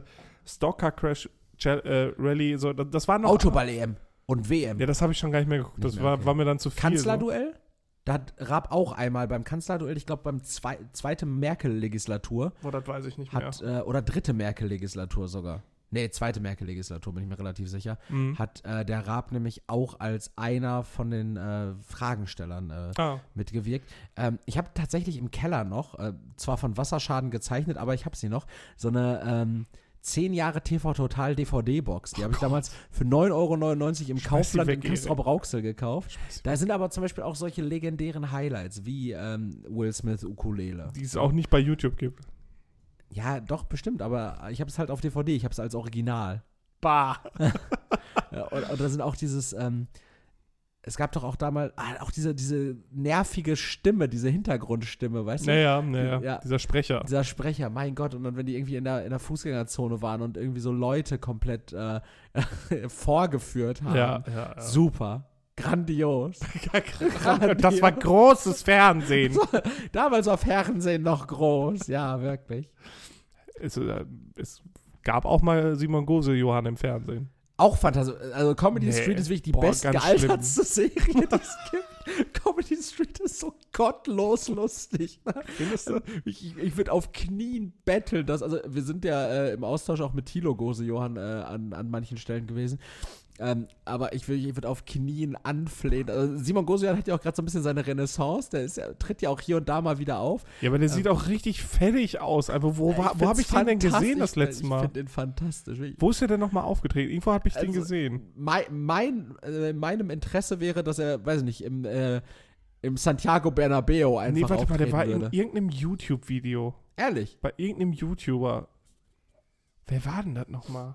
Stocker-Crash-Rally. So, das war noch Autoball-EM und WM. Ja, das habe ich schon gar nicht mehr geguckt. Das war mir dann zu viel. Kanzlerduell? So. Da hat Raab auch einmal beim Kanzlerduell, ich glaube beim zweiten Merkel-Legislatur. Oh, das weiß ich nicht mehr. Oder dritte Merkel-Legislatur sogar. Nee, zweite Merkel-Legislatur, bin ich mir relativ sicher. Hat der Raab nämlich auch als einer von den Fragenstellern mitgewirkt. Ich habe tatsächlich im Keller noch, zwar von Wasserschaden gezeichnet, aber ich habe sie noch, so eine 10 Jahre TV Total DVD-Box. Die habe ich damals für 9,99 € im Kaufland in Castrop-Rauxel gekauft. Da sind aber zum Beispiel auch solche legendären Highlights wie Will Smith Ukulele. Die es auch nicht bei YouTube gibt. Ja, doch, bestimmt, aber ich habe es halt auf DVD, ich habe es als Original. Bah! und da sind auch dieses, es gab doch auch damals, auch diese nervige Stimme, diese Hintergrundstimme, weißt du? Ja, dieser Sprecher. Dieser Sprecher, mein Gott, und dann, wenn die irgendwie in der Fußgängerzone waren und irgendwie so Leute komplett vorgeführt haben. Ja. Super. Grandios. Das war großes Fernsehen. Damals war Fernsehen noch groß, ja, wirklich. Es gab auch mal Simon Gose-Johann im Fernsehen. Auch fantastisch. Also Comedy Street ist wirklich die bestgealtertste Serie, die es gibt. Comedy Street ist so gottlos lustig. Findest du? Ich würde auf Knien betteln. Also wir sind ja im Austausch auch mit Thilo Gose-Johann an manchen Stellen gewesen. Aber ich würde auf Knien anflehen. Also Simon Gose-Johann hat ja auch gerade so ein bisschen seine Renaissance. Tritt ja auch hier und da mal wieder auf. Ja, aber der sieht auch richtig fertig aus. Also wo habe ich den denn gesehen das letzte Mal? Ich finde den fantastisch. Wo ist der denn nochmal aufgetreten? Irgendwo habe ich den gesehen. Meinem Interesse wäre, dass er, weiß ich nicht, im Santiago Bernabeo einfach warte mal, der war würde. in irgendeinem YouTube-Video. Ehrlich? Bei irgendeinem YouTuber. Wer war denn das nochmal?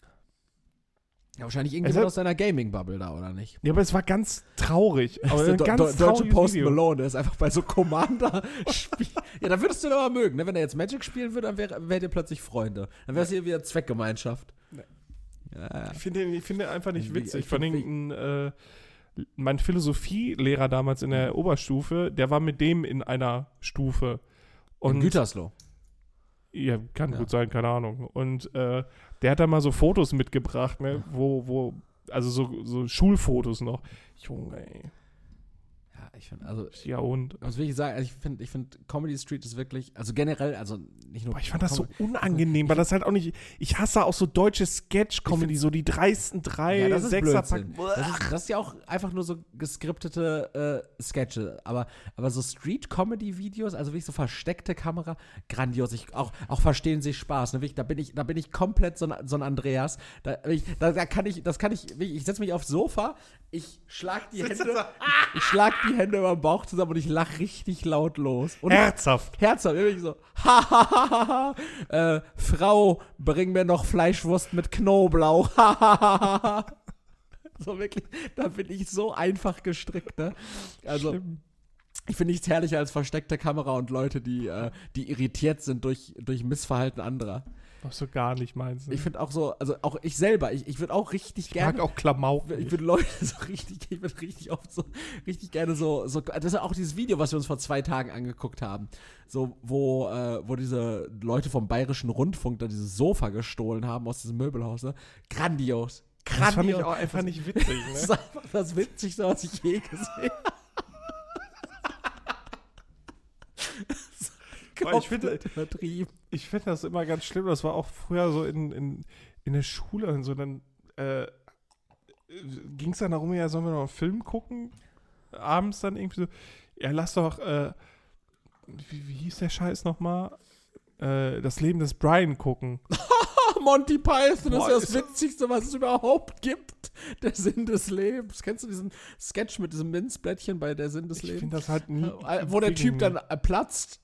Ja, wahrscheinlich irgendjemand aus seiner Gaming-Bubble da, oder nicht? Ja, aber es war ganz traurig. Aber ein ganz deutsche Post Video. Malone, der ist einfach bei so Commander spielen. Ja, dann würdest du ihn aber mögen, ne? Wenn er jetzt Magic spielen würde, dann wärt ihr plötzlich Freunde. Dann wäre es hier wieder Zweckgemeinschaft. Nee. Ja. Ich finde ihn einfach nicht witzig. Vor allem mein Philosophielehrer damals in der Oberstufe, der war mit dem in einer Stufe. In Gütersloh. Ja, kann gut sein, keine Ahnung. Und der hat da mal so Fotos mitgebracht, ne, also so Schulfotos noch. Junge, ey. ich finde, also. Ja, und? Was will ich sagen? Also ich finde, Comedy Street ist wirklich, also generell, also nicht nur. Boah, ich fand das so unangenehm, weil das halt auch nicht. Ich hasse auch so deutsche Sketch-Comedy, so die dreisten drei, Ja, das ist Sechserpack. Blödsinn. Das ist ja auch einfach nur so geskriptete Sketche. Aber so Street-Comedy-Videos, also wirklich so versteckte Kamera, grandios. Auch verstehen sich Spaß. Ne? Wirklich, da bin ich komplett so ein Andreas. Da kann ich setze mich aufs Sofa, ich schlag die Hände über den Bauch zusammen und ich lache richtig laut los. Und Herzhaft. Wirklich so. Frau, bring mir noch Fleischwurst mit Knoblauch. So wirklich, da bin ich so einfach gestrickt, ne? Also, Schlimm. ich finde nichts herrlicher als versteckte Kamera und Leute, die irritiert sind durch Missverhalten anderer. Was so gar nicht meinst. Ich finde auch so, also auch ich selber, ich würde auch richtig gerne. Ich mag auch Klamauk. Ich würde Leute ich würde richtig oft so, richtig gerne so, das ist auch dieses Video, was wir uns vor 2 Tagen angeguckt haben, so, wo diese Leute vom Bayerischen Rundfunk da dieses Sofa gestohlen haben aus diesem Möbelhaus, ne? Grandios. Das fand ich auch einfach nicht witzig, ne? Das ist einfach das Witzigste, was ich je gesehen habe. Ich finde das immer ganz schlimm. Das war auch früher so in der Schule und so. Dann ging es dann darum, ja, sollen wir noch einen Film gucken? Abends dann irgendwie so, ja, lass doch, wie hieß der Scheiß nochmal? Das Leben des Brian gucken. Monty Python Boah, ist das Witzigste, was es überhaupt gibt. Der Sinn des Lebens. Kennst du diesen Sketch mit diesem Minzblättchen bei Der Sinn des Lebens? Ich finde das halt nie. Wo der Typ dann platzt.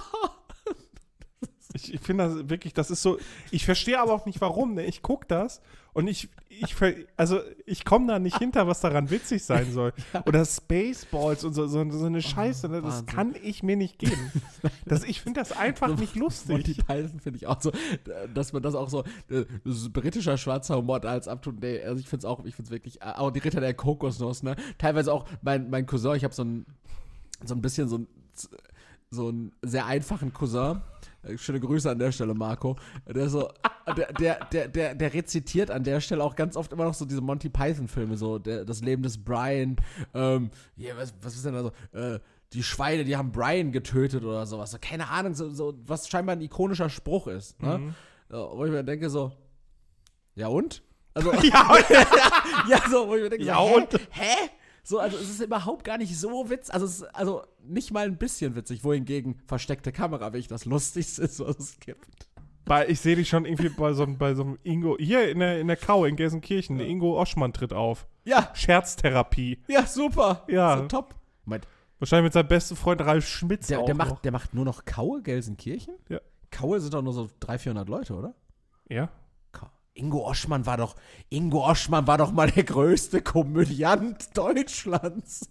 Ich finde das wirklich, das ist so, ich verstehe aber auch nicht warum, ne? Ich gucke das und ich komme da nicht hinter, was daran witzig sein soll. Oder Spaceballs und so eine Scheiße, ne? Das kann ich mir nicht geben. Ich finde das einfach nicht lustig. Monty Python finde ich auch so, dass man das auch so, das ist britischer schwarzer Humor als up to date, also ich finde es wirklich, auch die Ritter der Kokosnuss, ne? Teilweise auch mein Cousin, ich habe so ein bisschen so einen sehr einfachen Cousin. Schöne Grüße an der Stelle, Marco. Der rezitiert an der Stelle auch ganz oft immer noch so diese Monty Python-Filme, so das Leben des Brian. Was ist denn da so? Die Schweine, die haben Brian getötet oder sowas. Keine Ahnung, so was scheinbar ein ikonischer Spruch ist. Ne? Mhm. Wo ich mir denke so, ja und? Also, wo ich mir denke, ja so, und? Hä? So, also es ist überhaupt gar nicht so witzig, also nicht mal ein bisschen witzig, wohingegen versteckte Kamera wirklich das Lustigste ist, was es gibt. Ich sehe dich schon irgendwie bei so einem Ingo, hier in der Kau in Gelsenkirchen, der Ingo Oschmann tritt auf. Ja. Scherztherapie. Ja, super. Ja. So top. Wahrscheinlich mit seinem besten Freund Ralf Schmitz der noch. macht nur noch Kaue Gelsenkirchen? Ja. Kaue sind doch nur so 300-400 Leute, oder? Ja. Ingo Oschmann war doch mal der größte Komödiant Deutschlands.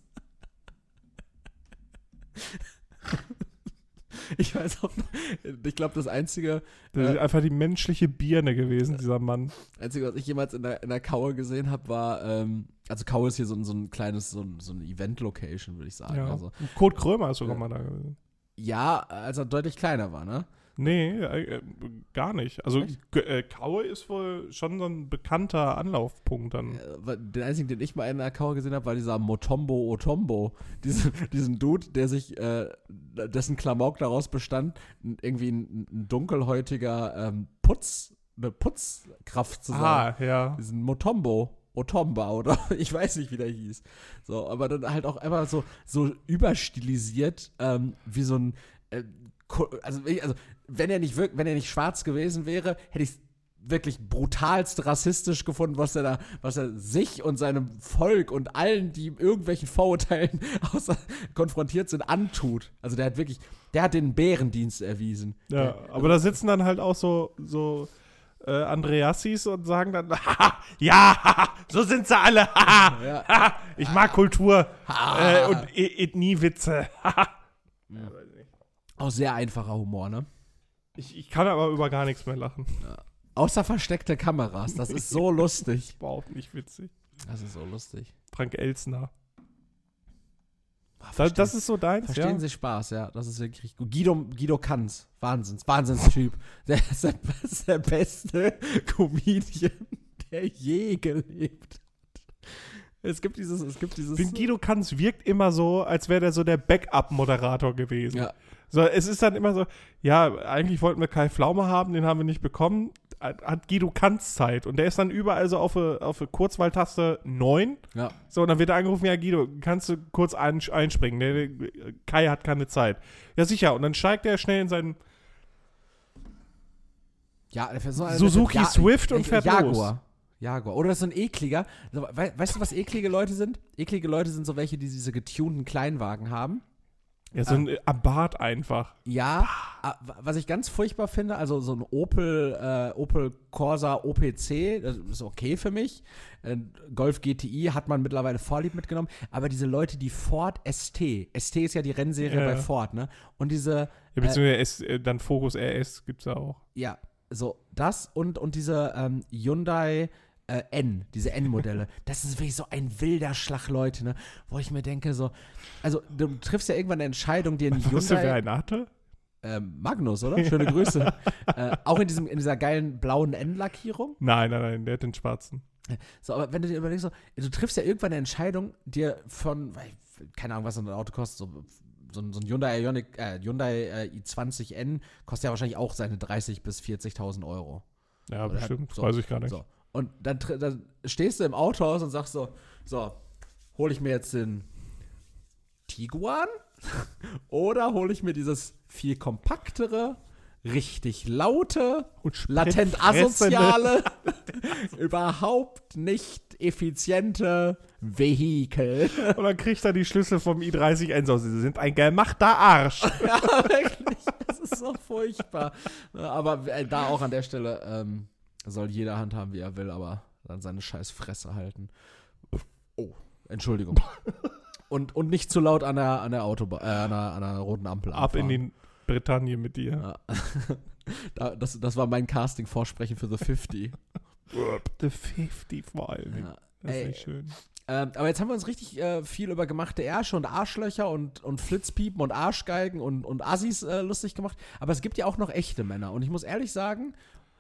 Ich weiß auch noch, ich glaube, das Einzige. Das ist einfach die menschliche Birne gewesen, dieser Mann. Das Einzige, was ich jemals in der Kaue gesehen habe, war, also Kaue ist hier so ein kleines, so eine Event-Location, würde ich sagen. Ja. Also, Kurt Krömer ist sogar mal da gewesen. ja, als er deutlich kleiner war, ne? Nee, gar nicht. Also Kaue ist wohl schon so ein bekannter Anlaufpunkt dann. Den einzigen, den ich mal in der Kaue gesehen habe, war dieser Motombo Otombo. Diesen Dude, der sich, dessen Klamauk daraus bestand, irgendwie ein dunkelhäutiger eine Putzkraft zu sein. Ah, ja. Diesen Motombo. Otomba oder ich weiß nicht, wie der hieß. So, aber dann halt auch einfach so überstilisiert, wie so ein also wenn er nicht schwarz gewesen wäre, hätte ich es wirklich brutalst rassistisch gefunden, was er sich und seinem Volk und allen, die irgendwelchen Vorurteilen konfrontiert sind, antut. Also der hat den Bärendienst erwiesen. Ja, aber da sitzen dann halt auch so Andreassis und sagen dann, ja, so sind sie alle, ja. Ich mag Kultur und Ethniewitze. Ja. Auch sehr einfacher Humor, ne? Ich kann aber über gar nichts mehr lachen. Ja. Außer versteckte Kameras, das ist so lustig. Überhaupt nicht witzig. Das ist so lustig. Frank Elstner. Das ist so deins, Verstehen Sie Spaß, ja. Das ist wirklich richtig gut. Guido Kanz, Wahnsinnstyp. Der ist der beste Comedian, der je gelebt hat. Es gibt dieses. Ich finde, Guido Kanz wirkt immer so, als wäre der so der Backup-Moderator gewesen. Ja. So, es ist dann immer so, ja, eigentlich wollten wir Kai Pflaume haben, den haben wir nicht bekommen. Hat Guido Kanz Zeit. Und der ist dann überall so auf eine Kurzwahltaste 9. Ja. So, und dann wird er angerufen, ja, Guido, kannst du kurz einspringen? Kai hat keine Zeit. Ja, sicher. Und dann steigt er schnell in seinen Suzuki Swift und fährt los. Jaguar. Oder das ist so ein ekliger. Weißt du, was eklige Leute sind? Eklige Leute sind so welche, die diese getunten Kleinwagen haben. Ja, so ein Abarth einfach. Ja, was ich ganz furchtbar finde, also so ein Opel Corsa OPC, das ist okay für mich. Golf GTI hat man mittlerweile Vorlieb mitgenommen. Aber diese Leute, die Ford ST ist ja die Rennserie bei Ford, ne? Und diese ja, beziehungsweise dann Focus RS gibt's ja auch. Ja, so das und diese Hyundai diese N-Modelle, das ist wirklich so ein wilder Schlag, Leute, ne? Wo ich mir denke, so, also du triffst ja irgendwann eine Entscheidung, dir einen Hyundai... Was du für einen hatte? Magnus, oder? Schöne Grüße. Auch in dieser geilen blauen N-Lackierung? Nein, der hat den schwarzen. So, aber wenn du dir überlegst, so, du triffst ja irgendwann eine Entscheidung, dir von, keine Ahnung, was so ein Auto kostet, so ein Hyundai i20N kostet ja wahrscheinlich auch seine 30.000 bis 40.000 Euro. Ja, oder bestimmt, so, weiß ich gar nicht. So. Und dann stehst du im Autohaus und sagst so, hole ich mir jetzt den Tiguan oder hole ich mir dieses viel kompaktere, richtig laute, latent asoziale, überhaupt nicht effiziente Vehikel. Und dann kriegt er die Schlüssel vom i30N so, sie sind ein gemachter Arsch. Ja, wirklich, das ist so furchtbar. Aber da auch an der Stelle soll jeder handhaben, wie er will, aber dann seine scheiß Fresse halten. Oh, Entschuldigung. Und nicht zu laut an der Autobahn, an der roten Ampel ab in die Bretagne mit dir. Ja. Das war mein Casting-Vorsprechen für The 50. The 50 vor allem. Ja. Das ist nicht schön. Aber jetzt haben wir uns richtig viel über gemachte Ärsche und Arschlöcher und Flitzpiepen und Arschgeigen und Assis lustig gemacht. Aber es gibt ja auch noch echte Männer. Und ich muss ehrlich sagen,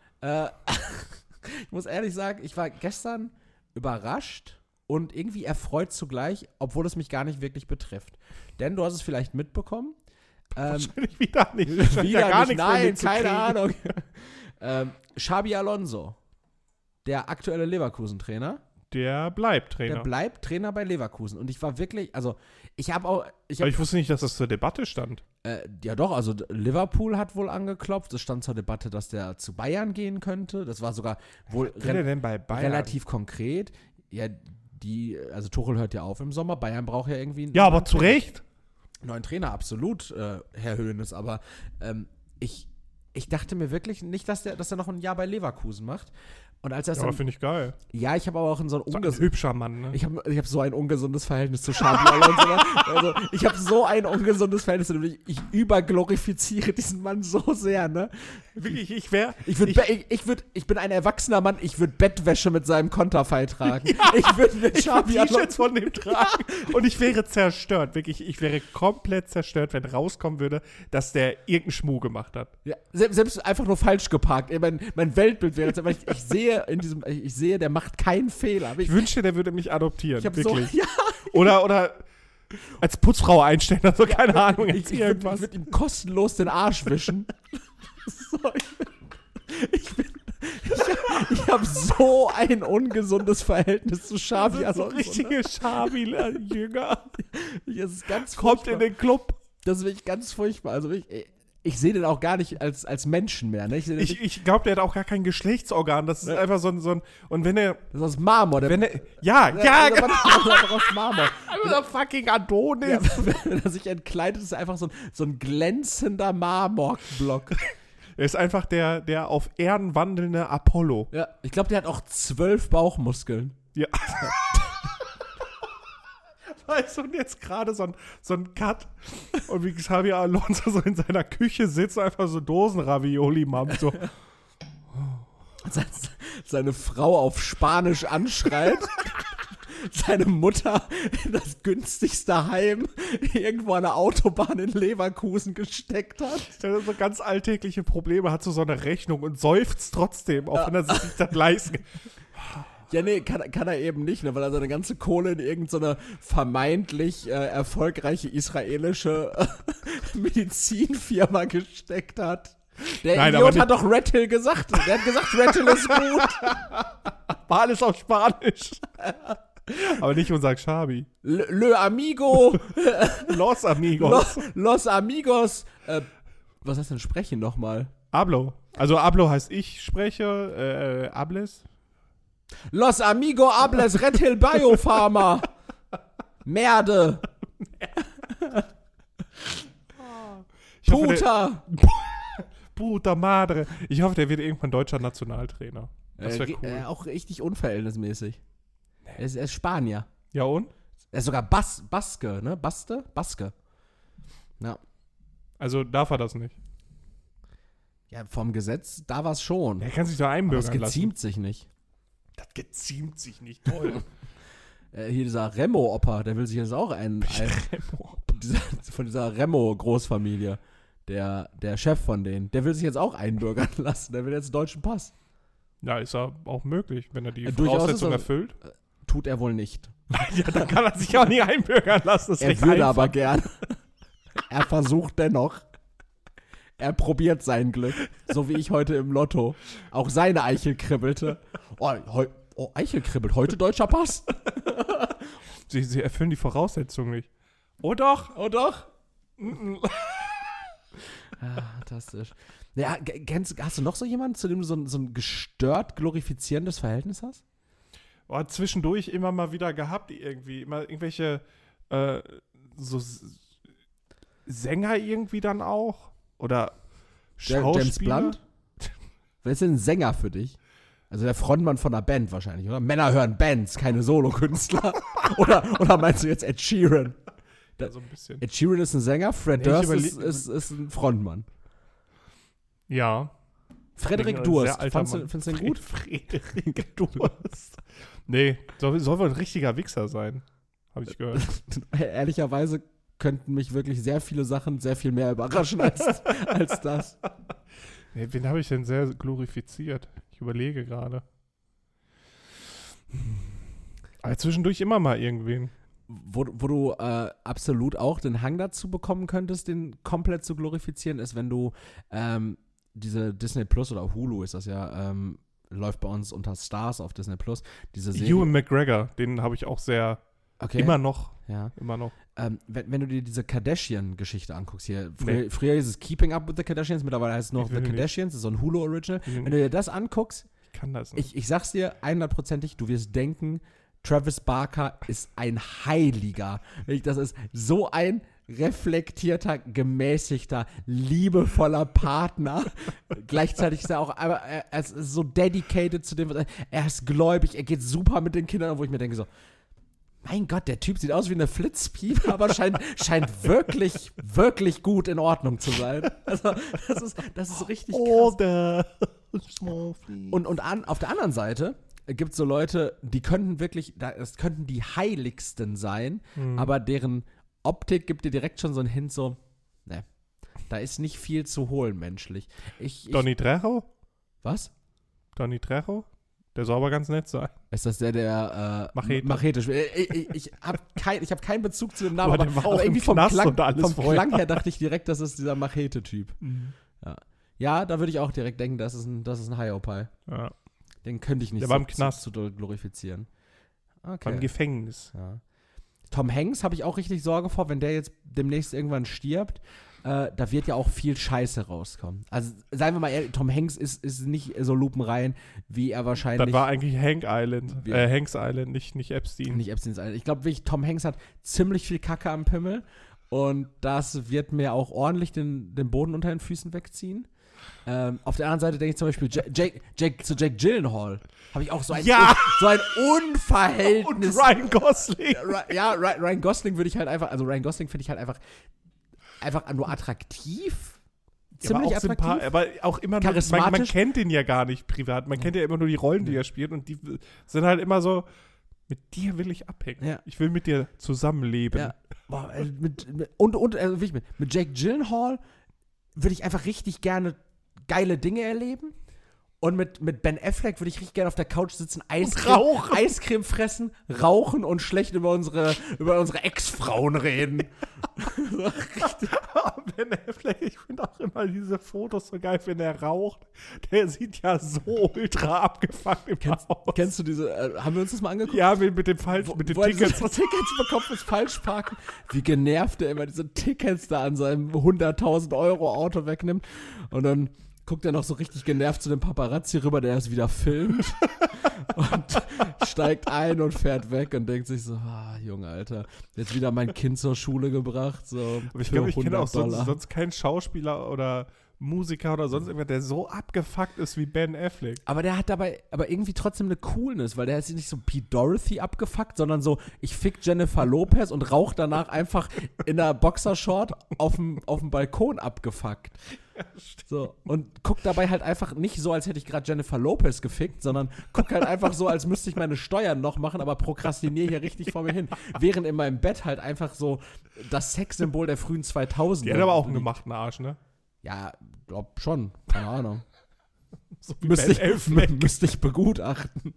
ich war gestern überrascht und irgendwie erfreut zugleich, obwohl es mich gar nicht wirklich betrifft. Denn du hast es vielleicht mitbekommen. Wahrscheinlich wieder nicht. Wieder gar nicht. Nein, keine Ahnung. Xabi Alonso, der aktuelle Leverkusen-Trainer. Der bleibt Trainer. Der bleibt Trainer bei Leverkusen. Und ich war wirklich, also aber ich wusste nicht, dass das zur Debatte stand. Ja doch, also Liverpool hat wohl angeklopft. Es stand zur Debatte, dass der zu Bayern gehen könnte. Das war sogar wohl relativ konkret. Ja, also Tuchel hört ja auf im Sommer. Bayern braucht ja irgendwie einen aber zu Recht. Neuen Trainer, absolut, Herr Hoeneß. Aber ich dachte mir wirklich nicht, dass er noch ein Jahr bei Leverkusen macht. Und als aber finde ich geil. Ja, ich habe aber auch ein ein hübscher Mann, ne? Ich hab so ein ungesundes Verhältnis zu Xabi Alonso. Ne? Also, ich habe so ein ungesundes Verhältnis. Ich überglorifiziere diesen Mann so sehr, ne? Wirklich, ich bin ein erwachsener Mann, ich würde Bettwäsche mit seinem Konterfei tragen. Ja, ich würde T-Shirts von dem tragen. Und ich wäre zerstört, wirklich, ich wäre komplett zerstört, wenn rauskommen würde, dass der irgendeinen Schmuh gemacht hat. Ja, selbst einfach nur falsch geparkt. Mein Weltbild wäre jetzt, aber ich sehe, der macht keinen Fehler. Ich wünschte, der würde mich adoptieren, wirklich. So, ja. Oder als Putzfrau einstellen, also keine Ahnung. Ich würde ihm kostenlos den Arsch wischen. So, ich habe so ein ungesundes Verhältnis zu Xabi Alonso. So richtige Xabi-Jünger. Das ist ganz kommt in den Club. Das ist wirklich ganz furchtbar. Also ich sehe den auch gar nicht als Menschen mehr. Ne? Ich glaube, der hat auch gar kein Geschlechtsorgan. Das ist einfach so ein und wenn er... Das ist aus Marmor. Genau. Aus Marmor. Einfach fucking Adonis. Ja, wenn er sich entkleidet, ist er einfach so ein glänzender Marmorblock. Er ist einfach der auf Erden wandelnde Apollo. Ja, ich glaube, der hat auch 12 Bauchmuskeln. Ja. Weißt du, und jetzt gerade so ein Cut und wie Xabi Alonso so in seiner Küche sitzt, einfach so Dosen-Ravioli macht, so. Seine Frau auf Spanisch anschreit. Seine Mutter in das günstigste Heim irgendwo an der Autobahn in Leverkusen gesteckt hat. Der so ganz alltägliche Probleme hat, so eine Rechnung und seufzt trotzdem, auch wenn er sich das leisten kann. Ja, nee, kann er eben nicht, ne, weil er seine ganze Kohle in irgendeine vermeintlich erfolgreiche israelische Medizinfirma gesteckt hat. Der Idiot hat doch Red Hill gesagt. Der hat gesagt, Red Hill ist gut. War alles auf Spanisch. Aber nicht unser Xabi. Le Amigo. Los Amigos. Los Amigos. Was heißt denn sprechen nochmal? Hablo. Also Hablo heißt ich spreche, Hables. Los Amigo Hables Red Hill Biopharma. Merde. Puta. Puta Madre. Ich hoffe, der wird irgendwann deutscher Nationaltrainer. Das wäre cool. Auch richtig unverhältnismäßig. Er ist Spanier. Ja und? Er ist sogar Baske, ne? Baske. Ja. Also darf er das nicht? Ja, vom Gesetz, da war es schon. Er kann sich doch einbürgern lassen. Das geziemt sich nicht. Das geziemt sich nicht, toll. Hier dieser Remo-Opa, der will sich jetzt auch von dieser Remo-Großfamilie, der Chef von denen, der will sich jetzt auch einbürgern lassen. Der will jetzt einen deutschen Pass. Ja, ist ja auch möglich, wenn er die Voraussetzungen erfüllt. Tut er wohl nicht. Ja, dann kann er sich auch nicht einbürgern lassen. Er würde aber gern. Er versucht dennoch. Er probiert sein Glück. So wie ich heute im Lotto. Auch seine Eichel kribbelte. Oh, Eichel kribbelt. Heute deutscher Pass. Sie erfüllen die Voraussetzungen nicht. Oh doch. Fantastisch. Ja, hast du noch so jemanden, zu dem du so ein gestört glorifizierendes Verhältnis hast? Oh, zwischendurch immer mal wieder gehabt, irgendwie. Immer irgendwelche so Sänger irgendwie dann auch. Oder Schauspieler. James Blunt? Wer ist denn ein Sänger für dich? Also der Frontmann von einer Band wahrscheinlich, oder? Männer hören Bands, keine Solokünstler. oder meinst du jetzt Ed Sheeran? Ja, so ein bisschen. Ed Sheeran ist ein Sänger, Fred Durst ist ein Frontmann. Ja. Frederik Durst, findest du den gut? Frederik Durst. Nee, soll wohl ein richtiger Wichser sein, habe ich gehört. Ehrlicherweise könnten mich wirklich sehr viele Sachen sehr viel mehr überraschen als das. Nee, wen habe ich denn sehr glorifiziert? Ich überlege gerade. Aber zwischendurch immer mal irgendwen. Wo du absolut auch den Hang dazu bekommen könntest, den komplett zu glorifizieren, ist, wenn du diese Disney Plus oder Hulu ist das ja, läuft bei uns unter Stars auf Disney Plus. Diese Serie. Ewan McGregor, den habe ich auch sehr immer noch. Ja. Immer noch. Wenn du dir diese Kardashian-Geschichte anguckst hier, früher hieß es Keeping Up with the Kardashians, mittlerweile heißt es noch The Kardashians, das ist so ein Hulu-Original. Wenn du dir das anguckst, ich kann das nicht. Ich sag's dir 100%, du wirst denken, Travis Barker ist ein Heiliger. Das ist so ein reflektierter, gemäßigter, liebevoller Partner. Gleichzeitig ist er auch, aber er ist so dedicated zu dem, er ist gläubig, er geht super mit den Kindern, wo ich mir denke so, mein Gott, der Typ sieht aus wie eine Flitzpiepe, aber scheint wirklich, wirklich gut in Ordnung zu sein. Also, das ist richtig krass. Und auf der anderen Seite gibt es so Leute, die könnten wirklich, das könnten die Heiligsten sein, aber deren Optik gibt dir direkt schon so einen Hint, so, ne, da ist nicht viel zu holen menschlich. Donnie Trejo? Was? Donnie Trejo? Der soll aber ganz nett sein. Ist das der Machete spielt? Ich hab keinen Bezug zu dem Namen, aber irgendwie vom Klang her dachte ich direkt, das ist dieser Machete-Typ. Mhm. Ja, da würde ich auch direkt denken, das ist ein High-Opie. Ja. Den könnte ich nicht zu glorifizieren. Okay. Beim Gefängnis. Ja. Tom Hanks habe ich auch richtig Sorge vor, wenn der jetzt demnächst irgendwann stirbt. Da wird ja auch viel Scheiße rauskommen. Also, seien wir mal ehrlich, Tom Hanks ist nicht so lupenrein, wie er wahrscheinlich. Das war eigentlich Hanks Island, nicht Epstein. Nicht Epstein's Island. Ich glaube wirklich, Tom Hanks hat ziemlich viel Kacke am Pimmel und das wird mir auch ordentlich den Boden unter den Füßen wegziehen. Auf der anderen Seite denke ich zum Beispiel Jake Gyllenhaal. Habe ich auch so ein Unverhältnis. Und Ryan Gosling. Ryan Gosling würde ich halt einfach, also Ryan Gosling finde ich halt einfach nur attraktiv. Ziemlich attraktiv. Aber auch immer nur, man kennt ihn ja gar nicht privat. Man kennt ja immer nur die Rollen, die er spielt und die sind halt immer so, mit dir will ich abhängen. Ja. Ich will mit dir zusammenleben. Ja. Boah, mit Jake Gyllenhaal würde ich einfach richtig gerne geile Dinge erleben Und mit Ben Affleck würde ich richtig gerne auf der Couch sitzen, rauchen. Eiscreme fressen, rauchen und schlecht über unsere Ex-Frauen reden. So, richtig. Ben Affleck, ich finde auch immer diese Fotos so geil, wenn er raucht. Der sieht ja so ultra abgefuckt aus. Kennst du diese, haben wir uns das mal angeguckt? Ja, mit den Tickets. So Tickets bekommt fürs Falschparken. Wie genervt er immer diese Tickets da an seinem 100.000 Euro Auto wegnimmt. Und dann guckt er noch so richtig genervt zu dem Paparazzi rüber, der es wieder filmt. Und steigt ein und fährt weg und denkt sich so, Junge, Alter, jetzt wieder mein Kind zur Schule gebracht. So Aber ich glaube, ich kenne auch sonst keinen Schauspieler oder Musiker oder sonst irgendwer, der so abgefuckt ist wie Ben Affleck. Aber der hat dabei aber irgendwie trotzdem eine Coolness, weil der ist nicht so Pete Dorothy abgefuckt, sondern so, ich fick Jennifer Lopez und rauch danach einfach in einer Boxershort auf dem Balkon abgefuckt. Ja, so, und guck dabei halt einfach nicht so, als hätte ich gerade Jennifer Lopez gefickt, sondern guck halt einfach so, als müsste ich meine Steuern noch machen, aber prokrastiniere hier richtig vor mir hin. Während in meinem Bett halt einfach so das Sexsymbol der frühen 2000er. Die hat aber auch einen gemachten Arsch, ne? Ja, glaub schon. Keine Ahnung. So müsste ich begutachten.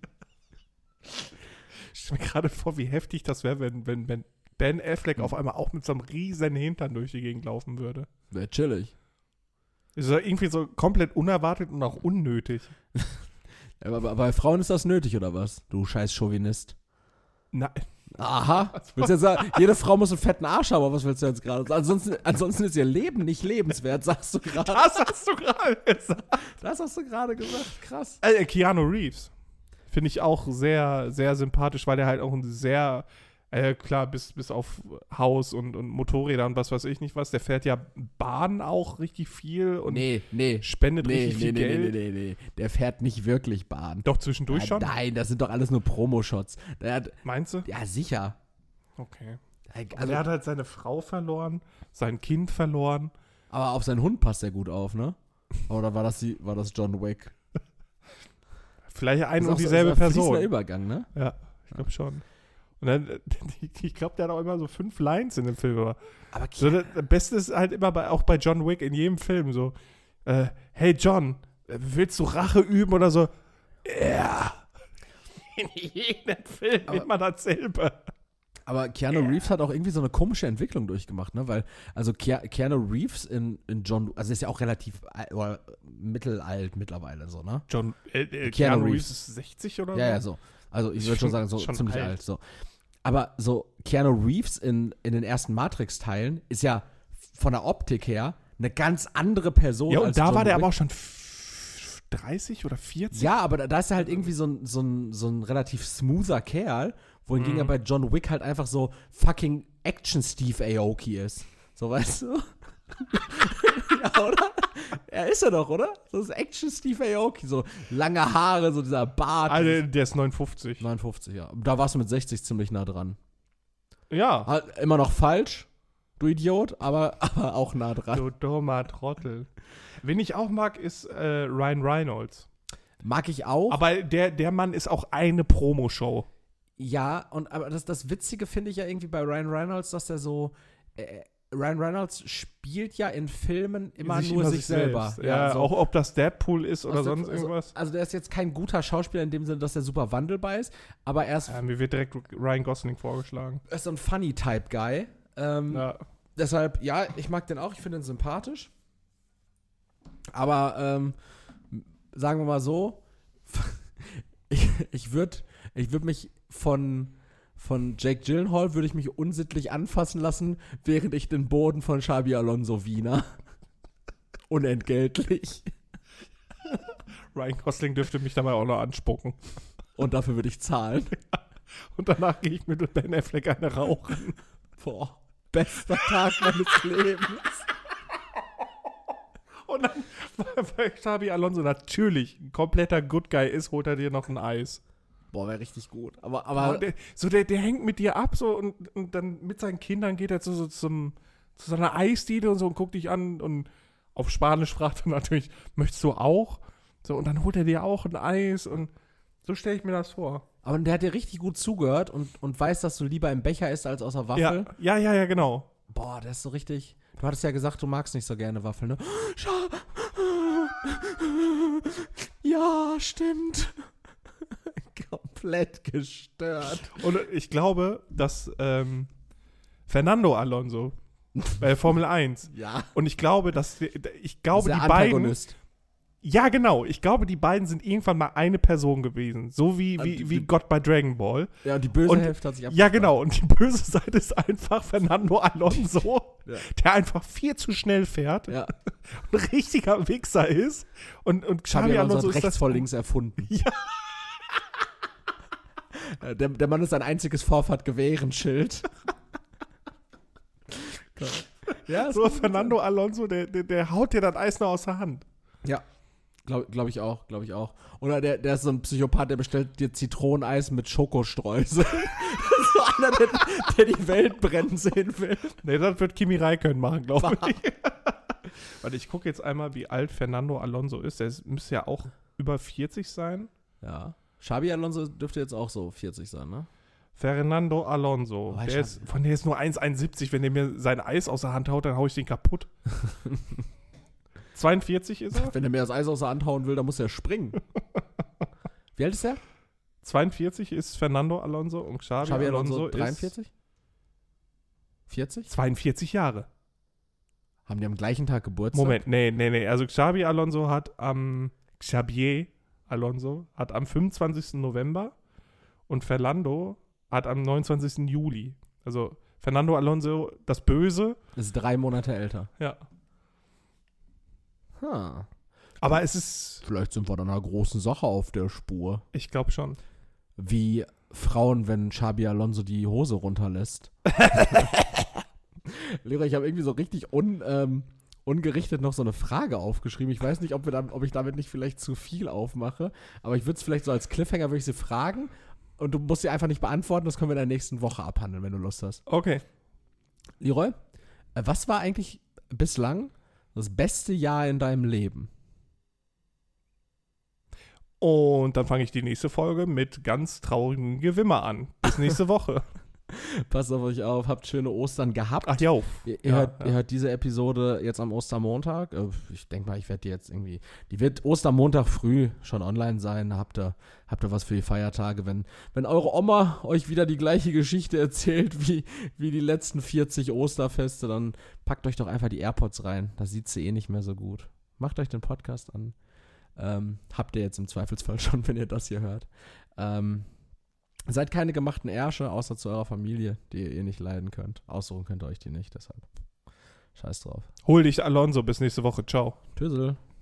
Ich stelle mir gerade vor, wie heftig das wäre, wenn Ben Affleck auf einmal auch mit so einem riesen Hintern durch die Gegend laufen würde. Wäre chillig. Das ist ja irgendwie so komplett unerwartet und auch unnötig. Aber bei Frauen ist das nötig, oder was? Du scheiß Chauvinist. Nein. Aha. Willst du jetzt sagen, jede Frau muss einen fetten Arsch haben, aber was willst du jetzt gerade sagen? Ansonsten ist ihr Leben nicht lebenswert, sagst du gerade. Das hast du gerade gesagt. Das hast du gerade gesagt. Krass. Keanu Reeves finde ich auch sehr, sehr sympathisch, weil er halt auch ein sehr, klar, bis auf Haus und Motorräder und was weiß ich nicht was, der fährt ja Bahn auch richtig viel und spendet richtig viel Geld. Nee. Der fährt nicht wirklich Bahn. Doch, zwischendurch schon? Nein, das sind doch alles nur Promoshots. Meinst du? Ja, sicher. Okay. Also, er hat halt seine Frau verloren, sein Kind verloren. Aber auf seinen Hund passt er gut auf, ne? Oder war das John Wick? Vielleicht eine und dieselbe Person. Das ist ein Übergang, ne? Ja, ich glaube schon. Und dann, ich glaube, der hat auch immer so 5 Lines in dem Film. Aber so, das Beste ist halt immer auch bei John Wick in jedem Film so, hey John, willst du Rache üben oder so? Ja. In jedem Film immer dasselbe. Aber Keanu Reeves hat auch irgendwie so eine komische Entwicklung durchgemacht, ne? Weil, also Keanu Reeves in John, also ist ja auch relativ mittelalt mittlerweile so, ne? Keanu Reeves ist 60 oder so? Ja, so. Also ich würde schon sagen, so ziemlich alt. So. Aber so Keanu Reeves in den ersten Matrix-Teilen ist ja von der Optik her eine ganz andere Person. Ja, und als da John war der Wick. aber auch schon 30 oder 40? Ja, aber da ist er halt irgendwie so ein relativ smoother Kerl, wohingegen er bei John Wick halt einfach so fucking Action-Steve Aoki ist. So, weißt du? Ja, oder? Er ist ja doch, oder? So ist Action-Steve Aoki. So lange Haare, so dieser Bart. Also, der ist 59. 59, ja. Da warst du mit 60 ziemlich nah dran. Ja. Halt immer noch falsch, du Idiot, aber auch nah dran. Du dummer Trottel. Wen ich auch mag, ist Ryan Reynolds. Mag ich auch. Aber der Mann ist auch eine Promoshow. Ja, aber das Witzige finde ich ja irgendwie bei Ryan Reynolds, dass der so Ryan Reynolds spielt ja in Filmen immer nur sich selber. Ja, so. auch ob das Deadpool ist oder sonst irgendwas. Also der ist jetzt kein guter Schauspieler in dem Sinne, dass er super wandelbar ist, aber er ist mir wird direkt Ryan Gosling vorgeschlagen. Er ist so ein Funny-Type-Guy. Deshalb, ja, ich mag den auch, ich finde ihn sympathisch. Aber sagen wir mal so, ich würde mich von Jake Gyllenhaal würde ich mich unsittlich anfassen lassen, während ich den Boden von Xabi Alonso wiener. Unentgeltlich. Ryan Gosling dürfte mich dabei auch noch anspucken. Und dafür würde ich zahlen. Und danach gehe ich mit Ben Affleck eine rauchen. Boah, bester Tag meines Lebens. Und dann, weil Xabi Alonso natürlich ein kompletter Good Guy ist, holt er dir noch ein Eis. Boah, wäre richtig gut. Aber der hängt mit dir ab so und dann mit seinen Kindern geht er zu so einer Eisdiele und so und guckt dich an und auf Spanisch fragt er natürlich, möchtest du auch? So, und dann holt er dir auch ein Eis und so stelle ich mir das vor. Aber der hat dir richtig gut zugehört und weiß, dass du lieber im Becher isst als aus der Waffel. Ja, genau. Boah, der ist so richtig. Du hattest ja gesagt, du magst nicht so gerne Waffeln, ne? Ja, stimmt. Komplett gestört. Und ich glaube, dass Fernando Alonso bei Formel 1. Ja. Und ich glaube, Der die beiden. Antagonist. Ja, genau. Ich glaube, die beiden sind irgendwann mal eine Person gewesen. So wie Gott bei Dragon Ball. Ja, und die böse Und- Hälfte hat sich Ja, genau. Und die böse Seite ist einfach Fernando Alonso, Ja. der einfach viel zu schnell fährt, Ja. ein richtiger Wichser ist. Und Xabi Alonso hat ist rechts das. vor links erfunden. Ja. Der Mann ist ein einziges Vorfahrtgewehrenschild. Ja, So Fernando Alonso, der haut dir das Eis noch aus der Hand. Ja, glaube ich auch. Oder der ist so ein Psychopath, der bestellt dir Zitroneneis mit Schokostreusel. So einer, der die Welt brennen sehen will. Nee, das wird Kimi Räikkönen machen, glaube ich. Warte, ich gucke jetzt einmal, wie alt Fernando Alonso ist. Müsste ja auch über 40 sein. Ja. Xabi Alonso dürfte jetzt auch so 40 sein, ne? Fernando Alonso. Oh, Der ist nur 1,71. Wenn der mir sein Eis aus der Hand haut, dann hau ich den kaputt. 42 ist er? Wenn er mir das Eis aus der Hand hauen will, dann muss er springen. Wie alt ist er? 42 ist Fernando Alonso und Xabi Alonso 43? 40? ist 42 Jahre. Haben die am gleichen Tag Geburtstag? Moment, nee. Also Xabier Alonso hat am 25. November und Fernando hat am 29. Juli. Also Fernando Alonso, das Böse. Das ist 3 Monate älter. Ja. Aber es ist, vielleicht sind wir dann einer großen Sache auf der Spur. ich glaube schon. Wie Frauen, wenn Xabi Alonso die Hose runterlässt. Lehrer, ich habe irgendwie so richtig ungerichtet noch so eine Frage aufgeschrieben. Ich weiß nicht, ob ich damit nicht vielleicht zu viel aufmache, aber ich würde es vielleicht so als Cliffhanger, würde ich sie fragen und du musst sie einfach nicht beantworten. Das können wir in der nächsten Woche abhandeln, wenn du Lust hast. Okay. Leroy, was war eigentlich bislang das beste Jahr in deinem Leben? Und dann fange ich die nächste Folge mit ganz traurigem Gewimmer an. Bis nächste Woche. Passt auf euch auf, habt schöne Ostern gehabt. Ach ja. Ihr hört diese Episode jetzt am Ostermontag. Ich denke mal, ich werde die jetzt irgendwie. Die wird Ostermontag früh schon online sein. Da habt ihr was für die Feiertage. Wenn eure Oma euch wieder die gleiche Geschichte erzählt wie die letzten 40 Osterfeste, dann packt euch doch einfach die AirPods rein. Da sieht sie eh nicht mehr so gut. Macht euch den Podcast an. Habt ihr jetzt im Zweifelsfall schon, wenn ihr das hier hört. Seid keine gemachten Ärsche, außer zu eurer Familie, die ihr nicht leiden könnt. Aussuchen könnt ihr euch die nicht, deshalb. Scheiß drauf. Hol dich, Alonso. Bis nächste Woche. Ciao. Tschüssel.